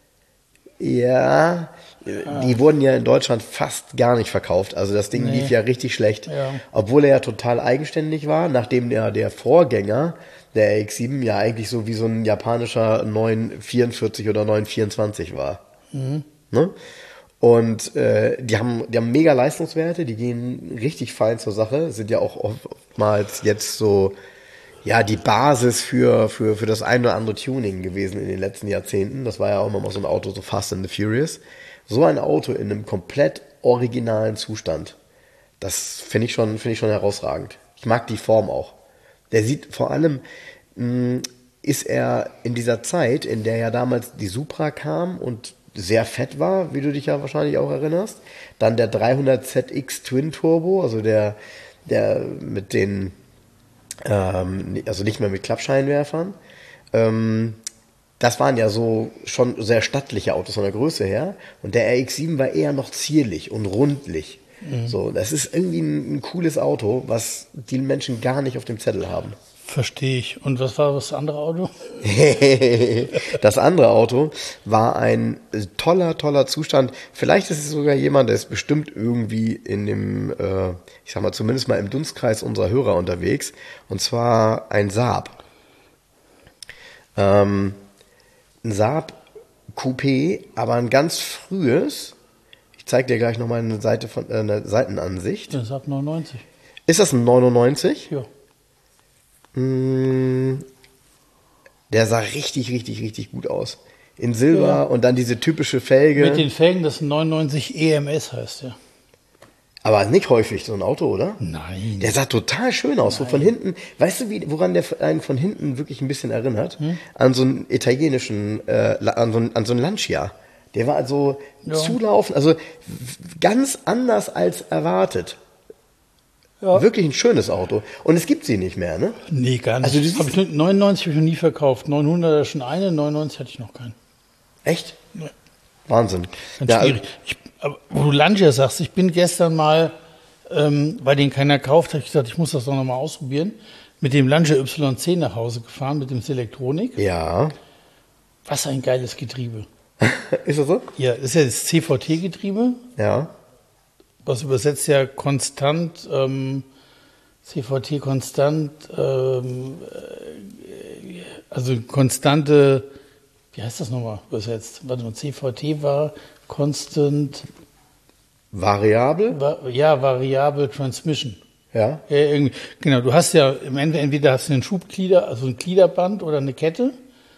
Ja, die wurden ja in Deutschland fast gar nicht verkauft. Also das Ding Nee. lief ja richtig schlecht. Ja. Obwohl er ja total eigenständig war, nachdem der, der Vorgänger, der R X sieben, ja eigentlich so wie so ein japanischer neun vierundvierzig oder neun vierundzwanzig war. Ne? Und äh, die haben die haben mega Leistungswerte, die gehen richtig fein zur Sache, sind ja auch oftmals jetzt so ja die Basis für für für das ein oder andere Tuning gewesen in den letzten Jahrzehnten. Das war ja auch immer mal so ein Auto, so Fast and the Furious. So ein Auto in einem komplett originalen Zustand, das finde ich schon finde ich schon herausragend. Ich mag die Form auch. Der sieht vor allem mh, ist er in dieser Zeit, in der ja damals die Supra kam und sehr fett war, wie du dich ja wahrscheinlich auch erinnerst. Dann der dreihundert Z X Twin Turbo, also der, der mit den, ähm, also nicht mehr mit Klappscheinwerfern. Ähm, das waren ja so schon sehr stattliche Autos von der Größe her. Und der R X sieben war eher noch zierlich und rundlich. Mhm. So, das ist irgendwie ein, ein cooles Auto, was die Menschen gar nicht auf dem Zettel haben. verstehe ich. Und was war das andere Auto? Das andere Auto war ein toller, toller Zustand. Vielleicht ist es sogar jemand, der ist bestimmt irgendwie in dem, äh, ich sag mal, zumindest mal im Dunstkreis unserer Hörer unterwegs. Und zwar ein Saab. Ähm, ein Saab Coupé, aber ein ganz frühes. Ich zeige dir gleich nochmal eine Seite von, äh, eine Seitenansicht. Das ist ab neunundneunzig. Ist das ein neunundneunzig? Ja. Der sah richtig, richtig, richtig gut aus. In Silber Ja. und dann diese typische Felge. Mit den Felgen, das neunundneunzig E M S heißt der. Aber nicht häufig so ein Auto, oder? Nein. Der sah total schön aus. So von hinten, weißt du, wie, woran der einen von hinten wirklich ein bisschen erinnert? Hm? An so einen italienischen, äh, an, so einen, an so einen Lancia. Der war also Ja. zulaufen, also ganz anders als erwartet. Ja. Wirklich ein schönes Auto. Und es gibt sie nicht mehr, ne? Nee, gar nicht. Also du siehst- hab ich nur- neunundneunzig habe ich noch nie verkauft. neunhundert schon eine, neunundneunzig hatte ich noch keinen. Echt? Nee. Wahnsinn. Ganz Ja, schwierig. Ich, aber, wo du Lancia sagst, ich bin gestern mal, ähm, weil den keiner kauft, habe ich gesagt, ich muss das doch nochmal ausprobieren, mit dem Lancia Y zehn nach Hause gefahren, mit dem Selektronik. ja. Was ein geiles Getriebe. Ist das so? Ja, das ist ja das C V T-Getriebe, Ja. was übersetzt ja konstant ähm, C V T konstant, ähm, also konstante, wie heißt das nochmal übersetzt? Warte mal, C V T war Constant. Variabel? Va- ja, Variable Transmission. Ja. Ja, irgendwie, genau, du hast ja im Ende entweder hast du einen Schubglieder, also ein Gliederband oder eine Kette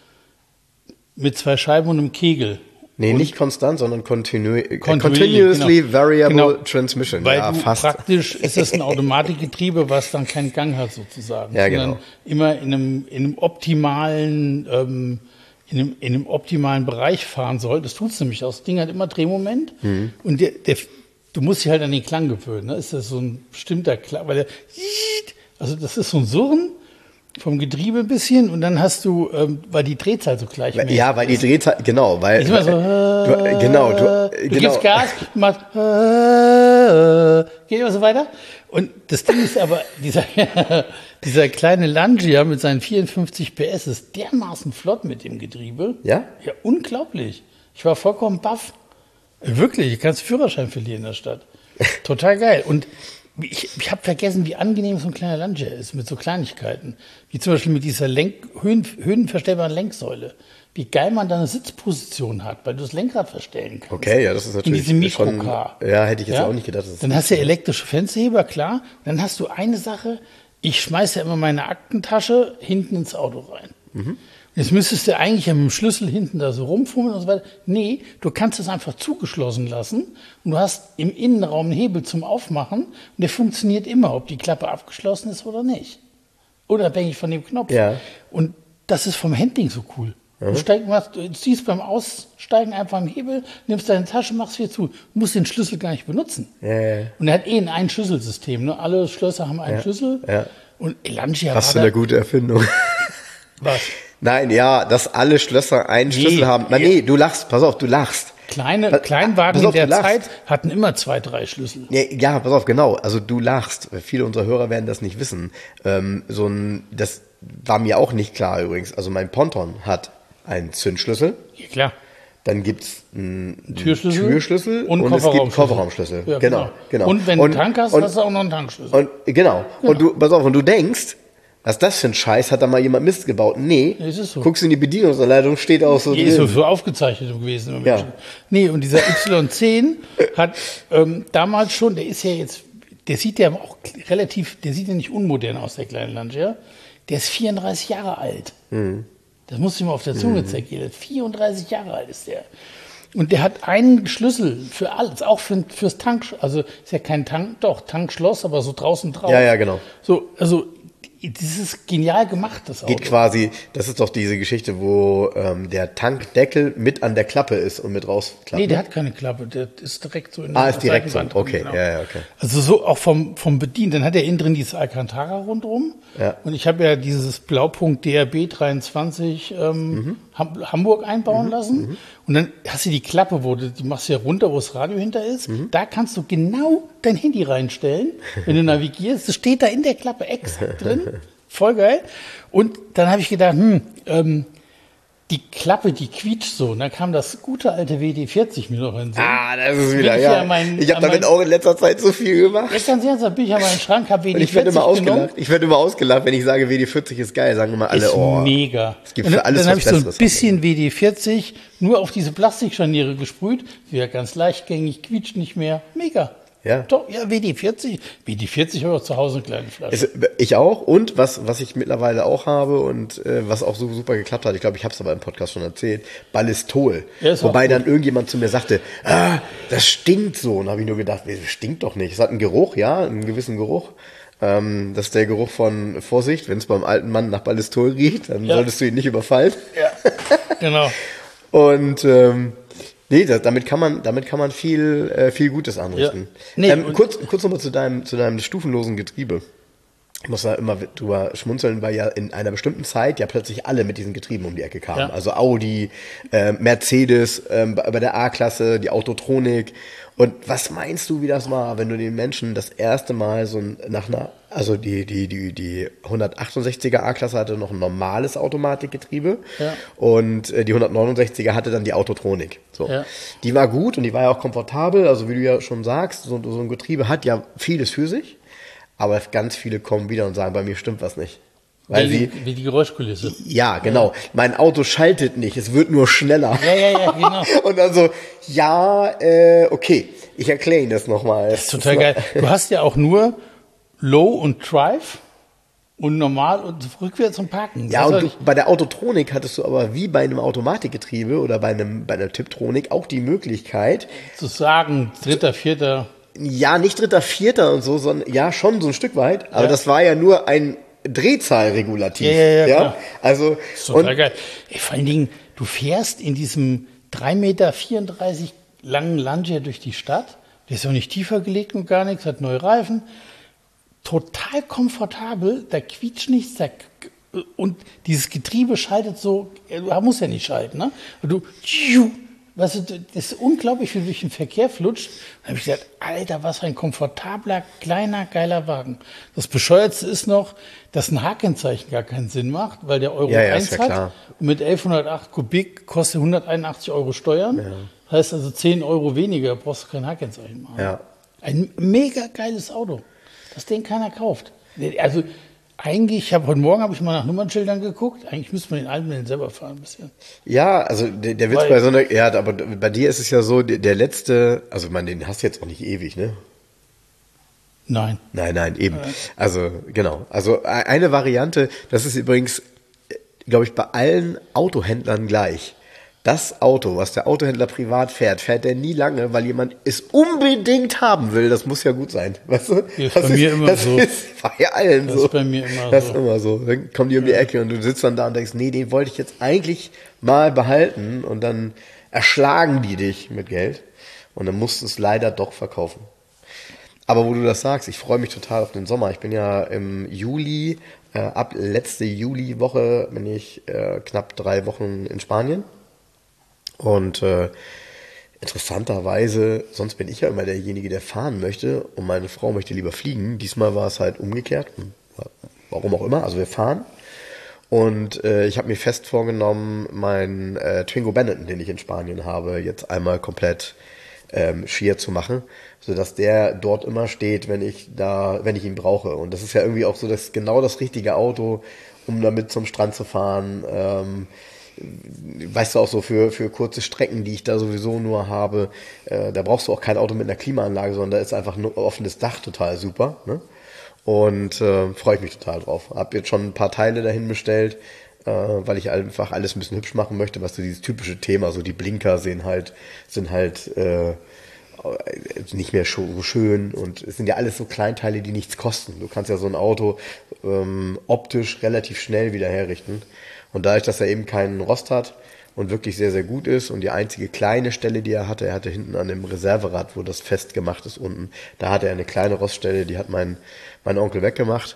mit zwei Scheiben und einem Kegel. Nee, und nicht konstant, sondern continu äh, Continually, continuously genau. variable Genau. transmission. Weil Ja, du fast. praktisch ist es ein Automatikgetriebe, was dann keinen Gang hat sozusagen, Ja, sondern genau. immer in einem, in einem optimalen ähm, in einem, in einem optimalen Bereich fahren soll. Das tut's nämlich auch. Das Ding hat immer Drehmoment Mhm. und der, der, du musst dich halt an den Klang gewöhnen. Ne? Ist das so ein bestimmter Klang, weil der, also das ist so ein Surren vom Getriebe ein bisschen und dann hast du, ähm, weil die Drehzahl so gleich ist. Ja, weil die Drehzahl, genau, weil Ist immer so, du, genau, du, du genau. gibst Gas, machst, äh, geht immer so weiter. Und das Ding ist aber, dieser, dieser kleine Langia mit seinen vierundfünfzig P S ist dermaßen flott mit dem Getriebe. Ja? Ja, unglaublich. Ich war vollkommen baff. Wirklich, ich kann Führerschein verlieren in der Stadt. Total geil. Und ich, ich habe vergessen, wie angenehm so ein kleiner Langia ist, mit so Kleinigkeiten. Wie zum Beispiel mit dieser Lenk Höhen, höhenverstellbaren Lenksäule. Wie geil man da eine Sitzposition hat, weil du das Lenkrad verstellen kannst. Okay, ja, das ist natürlich in diesem schon, Mikrocar. ja, hätte ich jetzt Ja? auch nicht gedacht. Dass Dann hast du ja elektrische Fensterheber, klar. Und dann hast du eine Sache, ich schmeiße ja immer meine Aktentasche hinten ins Auto rein. Mhm. Jetzt müsstest du eigentlich ja mit dem Schlüssel hinten da so rumfummeln und so weiter. Nee, du kannst es einfach zugeschlossen lassen und du hast im Innenraum einen Hebel zum Aufmachen und der funktioniert immer, ob die Klappe abgeschlossen ist oder nicht. Unabhängig von dem Knopf. Ja. Und das ist vom Handling so cool. Du, steigst, machst, du ziehst beim Aussteigen einfach am Hebel, nimmst deine Tasche, machst wieder zu. Du musst den Schlüssel gar nicht benutzen. Ja, ja, ja. Und er hat eh ein Ein-Schlüsselsystem. Ne? Alle Schlösser haben einen Ja, Schlüssel. ja. Und Elangia Hast du war eine da, gute Erfindung? was? Nein, ja, dass alle Schlösser einen Nee, Schlüssel haben. Na, ja. nee, du lachst, pass auf, du lachst. Kleine Pass- Kleinwagen pass auf, in der du lachst. Zeit hatten immer zwei, drei Schlüssel. Ja, ja, pass auf, genau. Also du lachst. Viele unserer Hörer werden das nicht wissen. Ähm, so ein, das war mir auch nicht klar übrigens. Also mein Ponton hat einen Zündschlüssel. Ja, klar. Dann gibt's einen Türschlüssel Türschlüssel und und es gibt einen Kofferraumschlüssel. Kofferraumschlüssel. Ja, genau, genau. Und wenn du einen Tank hast, und, hast du auch noch einen Tankschlüssel. und genau. Und du, pass auf, und du denkst, was ist das für ein Scheiß? Hat da mal jemand Mist gebaut? Nee. Ja, es ist so. Guckst in die Bedienungsanleitung, steht auch so Die ist so, drin. so aufgezeichnet gewesen. Im Ja. Menschen. Nee, und dieser Y zehn hat ähm, damals schon, der ist ja jetzt, der sieht ja auch relativ, der sieht ja nicht unmodern aus, der kleine Langia. Der ist vierunddreißig Jahre alt. Mhm. Das musst du ihm auf der Zunge zergehen. vierunddreißig Jahre alt ist der. Und der hat einen Schlüssel für alles, auch für, fürs Tank, also ist ja kein Tank, doch, Tankschloss, aber so draußen drauf. Ja, ja, genau. So, also, das ist genial gemacht, das Auto. Geht quasi, das ist doch diese Geschichte, wo ähm, der Tankdeckel mit an der Klappe ist und mit rausklappt. Nee, der ne? hat keine Klappe, der ist direkt so in Ah, der ist direkt so. Seitenwand drin, Okay, genau. ja, ja, okay. Also so auch vom, vom Bedienen, dann hat er innen drin dieses Alcantara rundherum. Ja. Und ich habe ja dieses Blaupunkt D R B dreiundzwanzig ähm, Mhm. Ham Hamburg einbauen lassen. Und dann hast du die Klappe, wo du, die machst du ja runter, wo das Radio hinter ist. Mhm. Da kannst du genau dein Handy reinstellen, wenn du navigierst. Das steht da in der Klappe exakt drin. Voll geil. Und dann habe ich gedacht, hm, ähm, die Klappe, die quietscht so. Und dann kam das gute alte W D vierzig mir noch in den Sinn. Ah, das ist wieder, Bin ich ja. ja mein- ich habe an damit mein- auch in letzter Zeit so viel gemacht. Jetzt ganz ernsthaft, bin ich an meinen Schrank, habe W Und D ich werde vierzig immer genommen. ausgelacht. Ich werde immer ausgelacht, wenn ich sage, W D vierzig ist geil. Sagen immer alle, Ist oh. mega. Es gibt Und für dann- alles Dann was habe ich so ein Besseres. bisschen W D vierzig nur auf diese Plastikscharniere gesprüht. Wieder ganz leichtgängig, quietscht nicht mehr. Mega. Ja. Doch, ja, W D vierzig. W D vierzig habe ich auch zu Hause eine kleine Flasche. Es, ich auch. Und was, was ich mittlerweile auch habe und äh, was auch so super geklappt hat, ich glaube, ich habe es aber im Podcast schon erzählt, Ballistol. Ja, ist auch Wobei gut. dann irgendjemand zu mir sagte, ah, das stinkt so. Und habe ich nur gedacht, das stinkt doch nicht. Es hat einen Geruch, ja, einen gewissen Geruch. Ähm, das ist der Geruch von Vorsicht. Wenn es beim alten Mann nach Ballistol riecht, dann Ja. solltest du ihn nicht überfallen. Ja, genau. Und ähm, nee, das, damit kann man, damit kann man viel, äh, viel Gutes anrichten. Ja. Nee, ähm, und- kurz, kurz nochmal zu deinem, zu deinem stufenlosen Getriebe. Ich muss da immer drüber schmunzeln, weil ja in einer bestimmten Zeit ja plötzlich alle mit diesen Getrieben um die Ecke kamen. Ja. Also Audi, äh, Mercedes, ähm, bei bei der A-Klasse, die Autotronik. Und was meinst du, wie das war, wenn du den Menschen das erste Mal so ein- nach einer, also die, die, die, die hundertachtundsechziger A-Klasse hatte noch ein normales Automatikgetriebe Ja. und äh, die hundertneunundsechziger hatte dann die Autotronik. So. Ja. Die war gut und die war ja auch komfortabel, also wie du ja schon sagst, so, so ein Getriebe hat ja vieles für sich. aber ganz viele kommen wieder und sagen, bei mir stimmt was nicht. Weil wie, sie, wie die Geräuschkulisse. Ja, genau. Ja. Mein Auto schaltet nicht, es wird nur schneller. Ja, ja, ja, genau. Und dann so, ja, äh, okay, ich erkläre Ihnen das nochmal. Das ist total geil. Du hast ja auch nur Low und Drive und normal und rückwärts und parken. Ja, und du, bei der Autotronik hattest du aber wie bei einem Automatikgetriebe oder bei einem bei einer Tiptronik auch die Möglichkeit zu sagen, dritter, vierter. Ja, nicht dritter, vierter und so, sondern ja, schon so ein Stück weit, aber ja. das war ja nur ein Drehzahlregulativ. Ja, ja, ja, ja? Klar. Also, das ist total geil. Ey, vor allen Dingen, du fährst in diesem drei Meter vierunddreißig langen Lancia durch die Stadt, der ist auch nicht tiefer gelegt und gar nichts, hat neue Reifen, total komfortabel, da quietscht nichts, da, und dieses Getriebe schaltet so, du musst ja nicht schalten, ne? Du, weißt du, das ist unglaublich, wie du durch den Verkehr flutscht. Da habe ich gesagt, Alter, was für ein komfortabler, kleiner, geiler Wagen. Das Bescheuertste ist noch, dass ein H-Kennzeichen gar keinen Sinn macht, weil der Euro ja, ja, eins ja hat. Klar. Und mit elfhundertacht Kubik kostet hunderteinundachtzig Euro Steuern. Ja. Das heißt also zehn Euro weniger, brauchst du kein H-Kennzeichen machen. Ja. Ein mega geiles Auto, das den keiner kauft. Also eigentlich, ich habe heute Morgen habe ich mal nach Nummernschildern geguckt. Eigentlich müsste man den alten den selber fahren ein bisschen. Ja, also der, der Witz Weil, bei so einer, ja, aber bei dir ist es ja so, der, der letzte, also man, den hast du jetzt auch nicht ewig, ne? Nein. Nein, nein, eben. Ja. Also genau. Also eine Variante, das ist übrigens, glaube ich, bei allen Autohändlern gleich. Das Auto, was der Autohändler privat fährt, fährt er nie lange, weil jemand es unbedingt haben will. Das muss ja gut sein, weißt du? Das ist das bei ist, mir immer das so. Ist bei allen das so. Das ist bei mir immer das so. Das ist immer so. Dann kommen die um die Ecke und du sitzt dann da und denkst, nee, den wollte ich jetzt eigentlich mal behalten. Und dann erschlagen die dich mit Geld. Und dann musst du es leider doch verkaufen. Aber wo du das sagst, ich freue mich total auf den Sommer. Ich bin ja im Juli, äh, ab letzte Juliwoche bin ich äh, knapp drei Wochen in Spanien. Und äh, interessanterweise, sonst bin ich ja immer derjenige, der fahren möchte und meine Frau möchte lieber fliegen. Diesmal war es halt umgekehrt, warum auch immer, also wir fahren. Und äh, ich habe mir fest vorgenommen, meinen äh, Twingo Benetton, den ich in Spanien habe, jetzt einmal komplett ähm, schier zu machen, sodass der dort immer steht, wenn ich da, wenn ich ihn brauche. Und das ist ja irgendwie auch so das genau das richtige Auto, um damit zum Strand zu fahren. Ähm, Weißt du, auch so für, für kurze Strecken, die ich da sowieso nur habe, äh, da brauchst du auch kein Auto mit einer Klimaanlage, sondern da ist einfach ein offenes Dach total super. Ne? Und äh, freue ich mich total drauf. Hab jetzt schon ein paar Teile dahin bestellt, äh, weil ich einfach alles ein bisschen hübsch machen möchte, was so dieses typische Thema, so die Blinker sehen halt, sind halt äh, nicht mehr so schön und es sind ja alles so Kleinteile, die nichts kosten. Du kannst ja so ein Auto ähm, optisch relativ schnell wieder herrichten. Und dadurch, dass er eben keinen Rost hat und wirklich sehr, sehr gut ist und die einzige kleine Stelle, die er hatte, er hatte hinten an dem Reserverad, wo das festgemacht ist unten, da hatte er eine kleine Roststelle, die hat mein, mein Onkel weggemacht.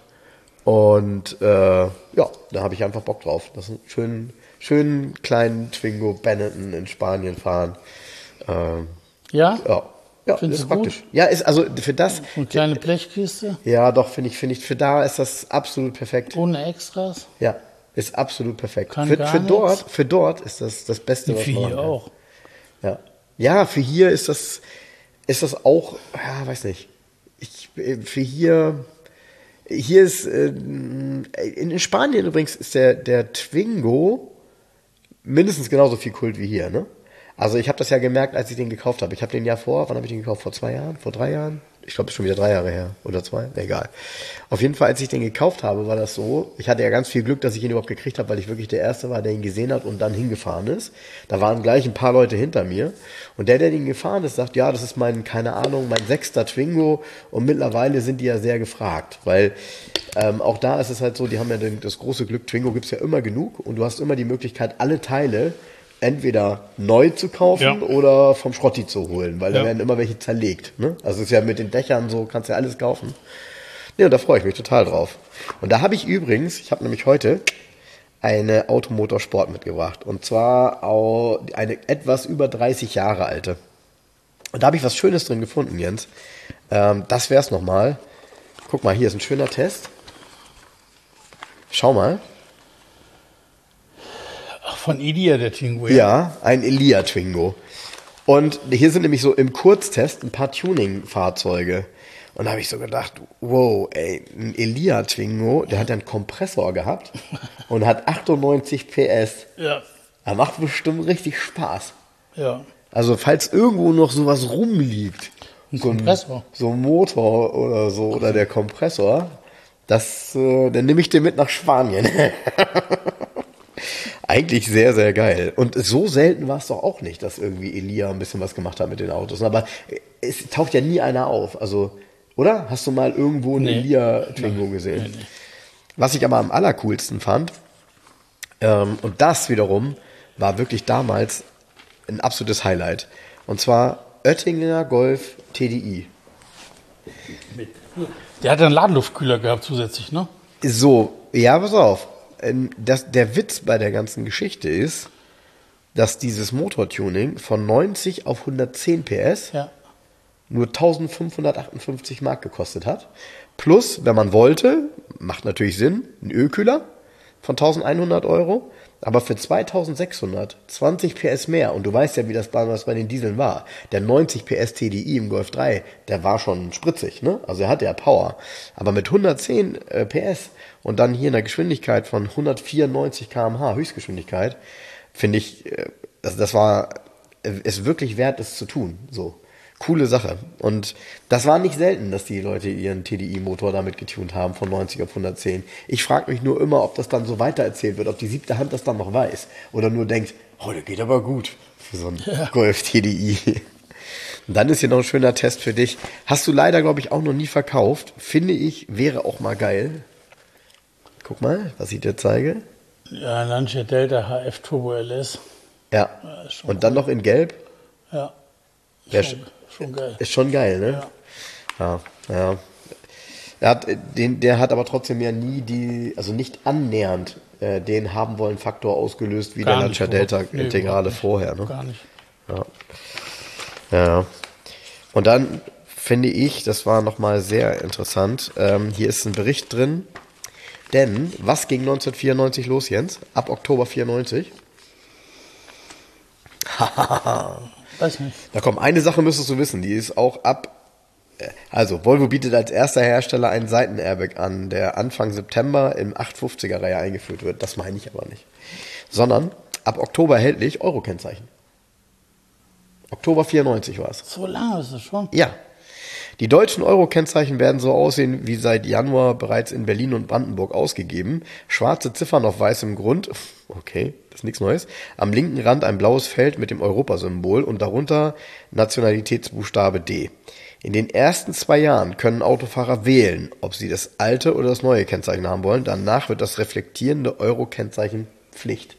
Und äh, ja, da habe ich einfach Bock drauf. Das ist einen schönen, schönen kleinen Twingo Benetton in Spanien fahren. Ähm, ja? Ja. Ja, Findest ist du praktisch. Gut? Ja, ist also für das. Eine kleine Blechkiste? Ja, doch, finde ich, finde ich, für da ist das absolut perfekt. Ohne Extras? Ja. Ist absolut perfekt. Kann Für, gar für dort, nichts. für dort ist das das Beste, was Für man hier machen kann. auch. Ja. Ja, für hier ist das, ist das auch, ja, weiß nicht. Ich, für hier, hier ist, äh, in Spanien übrigens ist der, der Twingo mindestens genauso viel Kult wie hier, ne? Also ich habe das ja gemerkt, als ich den gekauft habe. Ich habe den ja vor, wann habe ich den gekauft? Vor zwei Jahren? Vor drei Jahren? Ich glaube, es ist schon wieder drei Jahre her. Oder zwei? Egal. Auf jeden Fall, als ich den gekauft habe, war das so, ich hatte ja ganz viel Glück, dass ich ihn überhaupt gekriegt habe, weil ich wirklich der Erste war, der ihn gesehen hat und dann hingefahren ist. Da waren gleich ein paar Leute hinter mir. Und der, der den gefahren ist, sagt, ja, das ist mein, keine Ahnung, mein sechster Twingo. Und mittlerweile sind die ja sehr gefragt. Weil ähm, auch da ist es halt so, die haben ja den, das große Glück, Twingo gibt's ja immer genug. Und du hast immer die Möglichkeit, alle Teile entweder neu zu kaufen Ja. oder vom Schrotti zu holen, weil Ja. da werden immer welche zerlegt. Ne? Also es ist ja mit den Dächern so, kannst ja alles kaufen. Ja, da freue ich mich total drauf. Und da habe ich übrigens, ich habe nämlich heute eine Automotorsport mitgebracht. Und zwar auch eine etwas über dreißig Jahre alte. Und da habe ich was Schönes drin gefunden, Jens. Ähm, das wär's nochmal. Guck mal, hier ist ein schöner Test. Schau mal. Ach, von Elia, der Twingo. Ja, ein Elia Twingo. Und hier sind nämlich so im Kurztest ein paar Tuning-Fahrzeuge. Und da habe ich so gedacht, wow, ey, ein Elia Twingo, der hat ja einen Kompressor gehabt und hat achtundneunzig P S. Ja. Er macht bestimmt richtig Spaß. Ja. Also falls irgendwo noch sowas rumliegt, Ein so Kompressor. Ein, so ein Motor oder so, oder der Kompressor, das, äh, dann nehme ich den mit nach Spanien. Eigentlich sehr, sehr geil. Und so selten war es doch auch nicht, dass irgendwie Elia ein bisschen was gemacht hat mit den Autos. Aber es taucht ja nie einer auf. Also, oder? Hast du mal irgendwo einen Nee. Elia Twingo gesehen? Nee, nee. Was ich aber am allercoolsten fand, ähm, und das wiederum war wirklich damals ein absolutes Highlight. Und zwar Oettinger Golf T D I. Der hat einen Ladeluftkühler gehabt zusätzlich, ne? So, ja, pass auf. Ähm, Das, der Witz bei der ganzen Geschichte ist, dass dieses Motortuning von neunzig auf hundertzehn P S Ja. nur eintausendfünfhundertachtundfünfzig Mark gekostet hat. Plus, wenn man wollte, macht natürlich Sinn, ein Ölkühler von eintausendeinhundert Euro, aber für zweitausendsechshundert, zwanzig P S mehr. Und du weißt ja, wie das damals bei den Dieseln war. Der neunzig P S T D I im Golf drei, der war schon spritzig, ne? Also er hatte ja Power. Aber mit hundertzehn äh, P S und dann hier in der Geschwindigkeit von hundertvierundneunzig Kilometer pro Stunde Höchstgeschwindigkeit, finde ich, äh, das, das war äh, es wirklich wert, es zu tun. So. Coole Sache. Und das war nicht selten, dass die Leute ihren T D I-Motor damit getunt haben, von neunzig auf hundertzehn. Ich frage mich nur immer, ob das dann so weitererzählt wird, ob die siebte Hand das dann noch weiß. Oder nur denkt, oh, der geht aber gut für so einen Ja. Golf T D I. Und dann ist hier noch ein schöner Test für dich. Hast du leider, glaube ich, auch noch nie verkauft. Finde ich, wäre auch mal geil. Guck mal, was ich dir zeige. Ja, Lancia Delta H F Turbo L S. Ja. Ja, ist schon Und dann noch in Gelb. Ja. Wär Schon, schon geil. Ist schon geil, ne? Ja, ja. Er hat, den, der hat aber trotzdem ja nie die, also nicht annähernd äh, den haben wollen Faktor ausgelöst wie Gar der nicht, Lancia Delta überhaupt- nee, Integrale überhaupt nicht. vorher, ne? Gar nicht. Ja. Ja. Und dann finde ich, das war nochmal sehr interessant, ähm, hier ist ein Bericht drin, denn was ging neunzehnhundertvierundneunzig los, Jens? Ab Oktober vierundneunzig? Weiß nicht. Da kommt eine Sache, müsstest du wissen, die ist auch ab. Also, Volvo bietet als erster Hersteller einen Seitenairbag an, der Anfang September im achthundertfünfziger-Reihe eingeführt wird. Das meine ich aber nicht. Sondern ab Oktober erhältlich Euro-Kennzeichen. Oktober vierundneunzig war es. So lange ist es schon. Ja. Die deutschen Euro-Kennzeichen werden so aussehen wie seit Januar bereits in Berlin und Brandenburg ausgegeben. Schwarze Ziffern auf weißem Grund. Okay, das ist nichts Neues. Am linken Rand ein blaues Feld mit dem Europasymbol und darunter Nationalitätsbuchstabe D. In den ersten zwei Jahren können Autofahrer wählen, ob sie das alte oder das neue Kennzeichen haben wollen. Danach wird das reflektierende Euro-Kennzeichen Pflicht.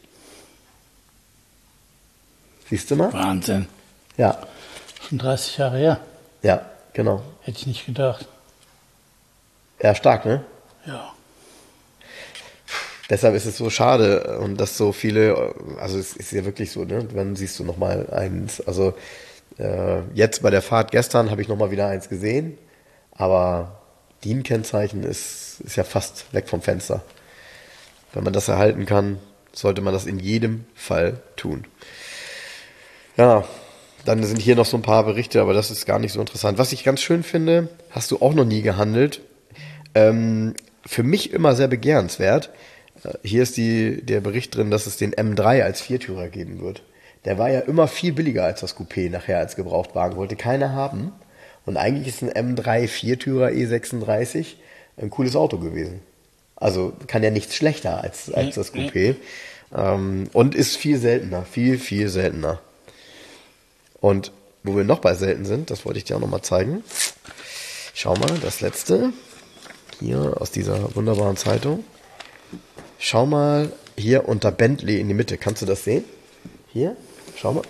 Siehst du mal? Wahnsinn. Ja, Schon dreißig Jahre her. ja, genau. Hätte ich nicht gedacht. Ja, stark, ne? Ja. Deshalb ist es so schade und dass so viele, also es ist ja wirklich so, ne? Wann siehst du nochmal eins? Also äh, jetzt bei der Fahrt gestern habe ich nochmal wieder eins gesehen, aber D I N-Kennzeichen ist, ist ja fast weg vom Fenster. Wenn man das erhalten kann, sollte man das in jedem Fall tun. Ja, dann sind hier noch so ein paar Berichte, aber das ist gar nicht so interessant. Was ich ganz schön finde, hast du auch noch nie gehandelt. Ähm, für mich immer sehr begehrenswert. Hier ist die, der Bericht drin, dass es den M drei als Viertürer geben wird. Der war ja immer viel billiger als das Coupé nachher als Gebrauchtwagen. Wollte keiner haben. Und eigentlich ist ein M drei Viertürer E sechsunddreißig ein cooles Auto gewesen. Also kann ja nichts schlechter als, als das Coupé. Ähm, und ist viel seltener. Viel, viel seltener. Und wo wir noch bei selten sind, das wollte ich dir auch nochmal zeigen. Schau mal, das letzte. Hier aus dieser wunderbaren Zeitung. Schau mal hier unter Bentley in die Mitte. Kannst du das sehen? Hier, schau mal.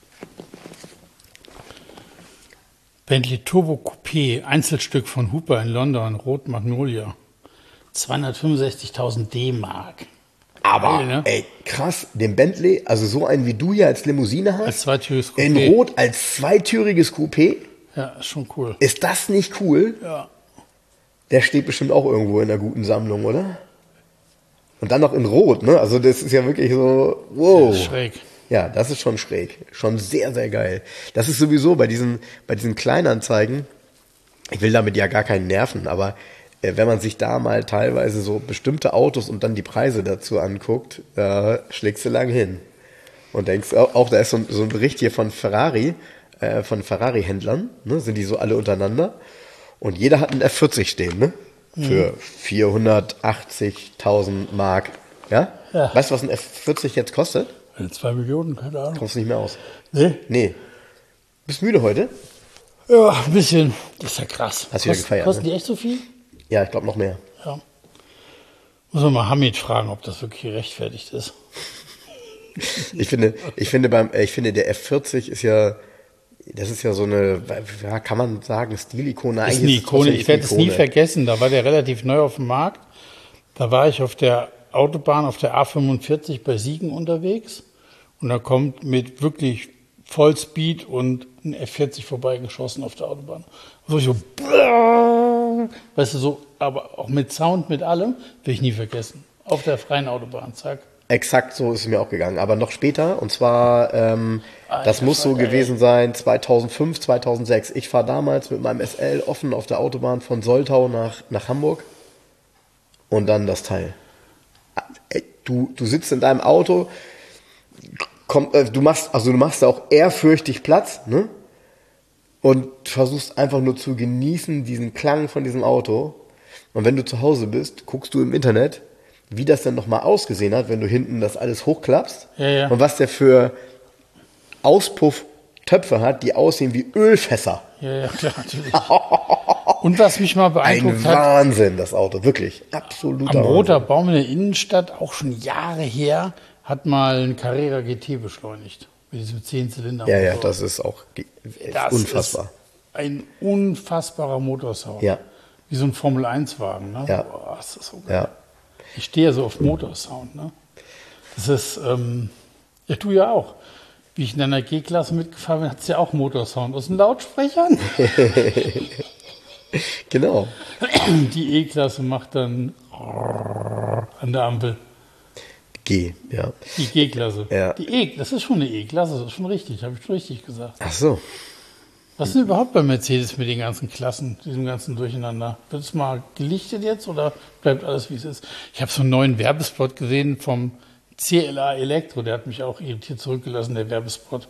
Bentley Turbo Coupé, Einzelstück von Hooper in London, Rot Magnolia. zweihundertfünfundsechzigtausend D-Mark. Aber, Geil, ne? ey, krass, den Bentley, also so einen wie du hier als Limousine hast, Als zweitüriges Coupé. in Rot als zweitüriges Coupé, Ja, ist schon cool. ist das nicht cool? Ja. Der steht bestimmt auch irgendwo in einer guten Sammlung, oder? Und dann noch in Rot, ne? Also das ist ja wirklich so, wow. Das ist schräg. Ja, das ist schon schräg. Schon sehr, sehr geil. Das ist sowieso bei diesen, bei diesen Kleinanzeigen, ich will damit ja gar keinen nerven, aber äh, wenn man sich da mal teilweise so bestimmte Autos und dann die Preise dazu anguckt, äh, schlägst du lang hin. Und denkst auch, auch da ist so ein, so ein Bericht hier von Ferrari, äh, von Ferrari-Händlern, ne, sind die so alle untereinander. Und jeder hat einen F vierzig stehen, ne? Für mhm. vierhundertachtzigtausend Mark. Ja? Ja? Weißt du, was ein F vierzig jetzt kostet? Zwei Millionen, keine Ahnung. Kommst du nicht mehr aus? Nee. Nee. Bist du müde heute? Ja, ein bisschen. Das ist ja krass. Hast du wieder gefeiert, Kosten ne? die echt so viel? Ja, ich glaube noch mehr. Ja. Muss man mal Hamid fragen, ob das wirklich gerechtfertigt ist. Ich finde, ich finde beim, ich finde der F vierzig ist ja, das ist ja so eine, ja, kann man sagen, Stilikone. Ist eine Ikone. Ich werde es nie vergessen. Da war der relativ neu auf dem Markt. Da war ich auf der Autobahn, auf der A fünfundvierzig bei Siegen unterwegs. Und da kommt mit wirklich Vollspeed und ein F vierzig vorbeigeschossen auf der Autobahn. So ich so, weißt du, so, aber auch mit Sound, mit allem, will ich nie vergessen. Auf der freien Autobahn, zack. Exakt so ist es mir auch gegangen, aber noch später, und zwar, ähm, Alter, das muss so gewesen sein, zweitausendfünf, zweitausendsechs. Ich fahre damals mit meinem S L offen auf der Autobahn von Soltau nach, nach Hamburg und dann das Teil. Du, du sitzt in deinem Auto, komm, äh, du machst, also du machst da auch ehrfürchtig Platz, ne? Und versuchst einfach nur zu genießen, diesen Klang von diesem Auto. Und wenn du zu Hause bist, guckst du im Internet, wie das dann nochmal ausgesehen hat, wenn du hinten das alles hochklappst. Ja, ja. Und was der für Auspufftöpfe hat, die aussehen wie Ölfässer. Ja, ja, klar, natürlich. Und was mich mal beeindruckt Ein hat. Wahnsinn, das Auto, wirklich. Absoluter Am Roter Wahnsinn. Baum in der Innenstadt, auch schon Jahre her, hat mal ein Carrera G T beschleunigt. Mit diesem zehn Zylinder. Ja, ja, das ist auch das unfassbar. Ist ein unfassbarer Motorsound. Ja. Wie so ein Formel eins Wagen. Ne? Ja. Boah, ist das so geil. Ja. Ich stehe ja so auf Motorsound. Ne? Das ist, ähm, ja, du ja auch. Wie ich in deiner G-Klasse mitgefahren bin, hat es ja auch Motorsound aus den Lautsprechern. Genau. Die E-Klasse macht dann an der Ampel. G, ja. Die G-Klasse. Ja. Die E, das ist schon eine E-Klasse, das ist schon richtig, habe ich schon richtig gesagt. Ach so. Was ist denn überhaupt bei Mercedes mit den ganzen Klassen, diesem ganzen Durcheinander? Wird es mal gelichtet jetzt oder bleibt alles, wie es ist? Ich habe so einen neuen Werbespot gesehen vom C L A Elektro, der hat mich auch irritiert zurückgelassen, der Werbespot.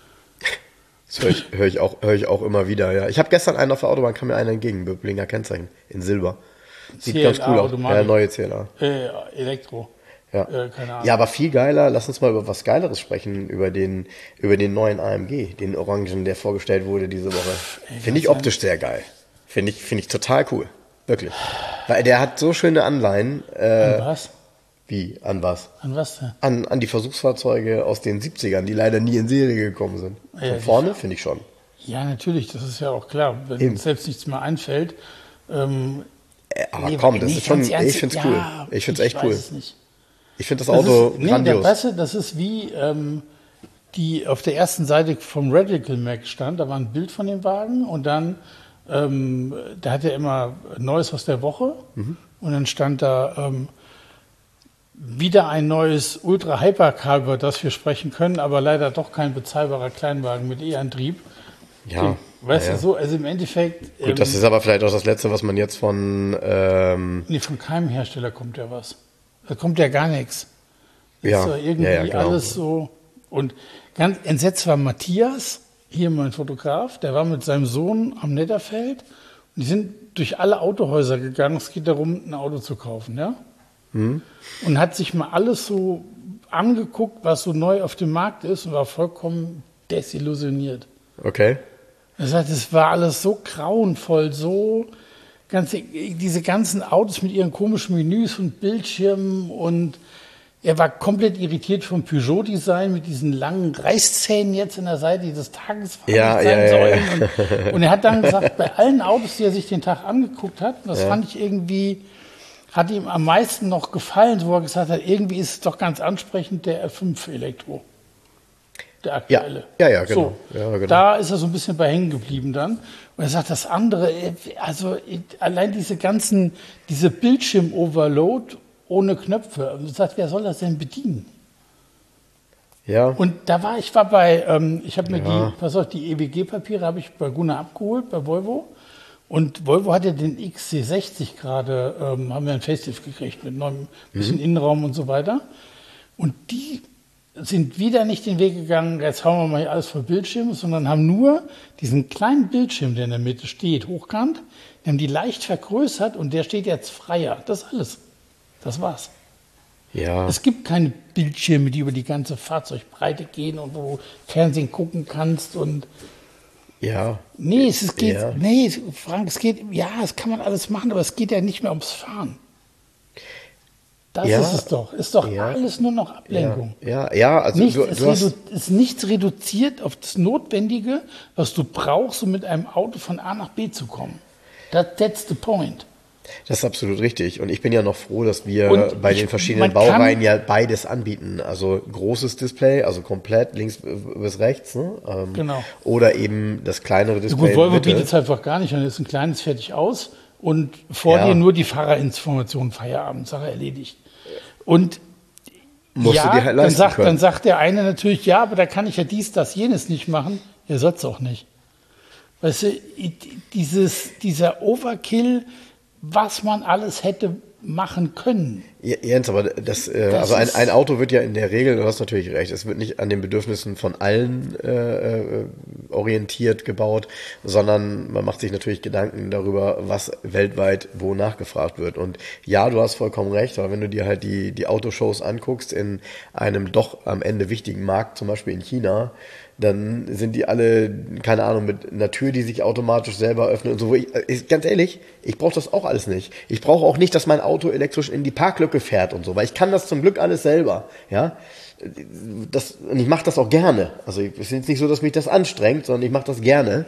Das höre ich, hör ich, auch, hör ich auch immer wieder, ja. Ich habe gestern einen auf der Autobahn, kam mir einer entgegen, Böblinger Kennzeichen, in Silber. Sieht C L A ganz cool aus. Automatik. Ja, neue C L A. Äh, Elektro. Ja. Äh, keine Ahnung. Ja, aber viel geiler, lass uns mal über was Geileres sprechen, über den, über den neuen A M G, den Orangen, der vorgestellt wurde diese Woche. Finde ich optisch sehr geil. Finde ich, finde ich total cool. Wirklich. Weil der hat so schöne Anleihen. Äh, An was? Wie? An was? An was denn? An, an die Versuchsfahrzeuge aus den siebzigern, die leider nie in Serie gekommen sind. Ja, Von vorne finde ich schon. Ja, natürlich, das ist ja auch klar. Wenn Eben. uns selbst nichts mehr einfällt. Ähm, Äh, aber nee, komm, das nee, ist schon, ganz ernst, ich finde es ja, cool. Ich finde es echt weiß cool. Es nicht. Ich finde das Das Auto ist, nee, grandios. Der, weißt du, das ist wie ähm, die auf der ersten Seite vom Radical Mac stand, da war ein Bild von dem Wagen und dann, ähm, da hat er immer Neues aus der Woche mhm. und dann stand da ähm, wieder ein neues Ultra Hypercar, über das wir sprechen können, aber leider doch kein bezahlbarer Kleinwagen mit E-Antrieb. Ja. Den, weißt ja, du, so, also im Endeffekt. Gut, ähm, das ist aber vielleicht auch das Letzte, was man jetzt von. Ähm nee, von keinem Hersteller kommt ja was. Da kommt ja gar nichts. Das ja, ist doch irgendwie ja, ja, genau. alles so. Und ganz entsetzt war Matthias, hier mein Fotograf, der war mit seinem Sohn am Netterfeld und die sind durch alle Autohäuser gegangen. Es geht darum, ein Auto zu kaufen, ja? Mhm. Und hat sich mal alles so angeguckt, was so neu auf dem Markt ist und war vollkommen desillusioniert. Okay. Er sagt, es war alles so grauenvoll, so ganze, diese ganzen Autos mit ihren komischen Menüs und Bildschirmen und er war komplett irritiert vom Peugeot-Design mit diesen langen Reißzähnen jetzt in der Seite, die des Tages ja, sein ja, sollen. ja. Und, und er hat dann gesagt, bei allen Autos, die er sich den Tag angeguckt hat, das ja. fand ich irgendwie, hat ihm am meisten noch gefallen, wo er gesagt hat, irgendwie ist es doch ganz ansprechend, der R fünf Elektro. Der aktuelle. Ja, ja, ja, genau. So, ja, genau. Da ist er so ein bisschen bei hängen geblieben dann. Und er sagt, das andere, also allein diese ganzen, diese Bildschirm-Overload ohne Knöpfe. Und er sagt, wer soll das denn bedienen? Ja. Und da war ich, war bei, ähm, ich habe mir ja. die, pass auf, die E W G-Papiere habe ich bei Gunnar abgeholt, bei Volvo. Und Volvo hat ja den X C sechzig gerade, ähm, haben wir ein Facelift gekriegt mit neuem bisschen mhm. Innenraum und so weiter. Und die sind wieder nicht den Weg gegangen, jetzt hauen wir mal hier alles voll Bildschirm, sondern haben nur diesen kleinen Bildschirm, der in der Mitte steht, hochkant, die haben die leicht vergrößert und der steht jetzt freier. Das ist alles. Das war's. Ja. Es gibt keine Bildschirme, die über die ganze Fahrzeugbreite gehen und wo du Fernsehen gucken kannst und ja. Nee, es, es geht, ja. nee, Frank, es geht, ja, das kann man alles machen, aber es geht ja nicht mehr ums Fahren. Das ja. ist es doch. Ist doch ja. alles nur noch Ablenkung. Ja, ja, ja also nichts, du, es du hast ist nichts reduziert auf das Notwendige, was du brauchst, um mit einem Auto von A nach B zu kommen. That, that's the point. Das ist absolut richtig. Und ich bin ja noch froh, dass wir Und bei ich, den verschiedenen Baureihen ja beides anbieten. Also großes Display, also komplett links bis rechts. Ne? Ähm, genau. Oder eben das kleinere Display. Gut, Volvo bietet es einfach gar nicht. Dann ist ein kleines fertig aus und vor Ja. dir nur die Fahrerinformation, Feierabend, Sache erledigt. Und Musst ja, du dir halt dann, leisten sagt, können. dann sagt der eine natürlich, ja, aber da kann ich ja dies, das, jenes nicht machen. Er soll es auch nicht. Weißt du, dieses, dieser Overkill, was man alles hätte machen können. Jens, aber das, äh, Das also ein, ist- ein Auto wird ja in der Regel, du hast natürlich recht, es wird nicht an den Bedürfnissen von allen äh, äh, orientiert gebaut, sondern man macht sich natürlich Gedanken darüber, was weltweit wo nachgefragt wird. Und ja, du hast vollkommen recht, aber wenn du dir halt die, die Autoshows anguckst in einem doch am Ende wichtigen Markt, zum Beispiel in China, dann sind die alle, keine Ahnung, mit einer Tür, die sich automatisch selber öffnet und so. Ich, ich, ganz ehrlich, ich brauche das auch alles nicht. Ich brauche auch nicht, dass mein Auto elektrisch in die Parklücke fährt und so, weil ich kann das zum Glück alles selber. Ja, das, und ich mache das auch gerne. Also es ist jetzt nicht so, dass mich das anstrengt, sondern ich mache das gerne.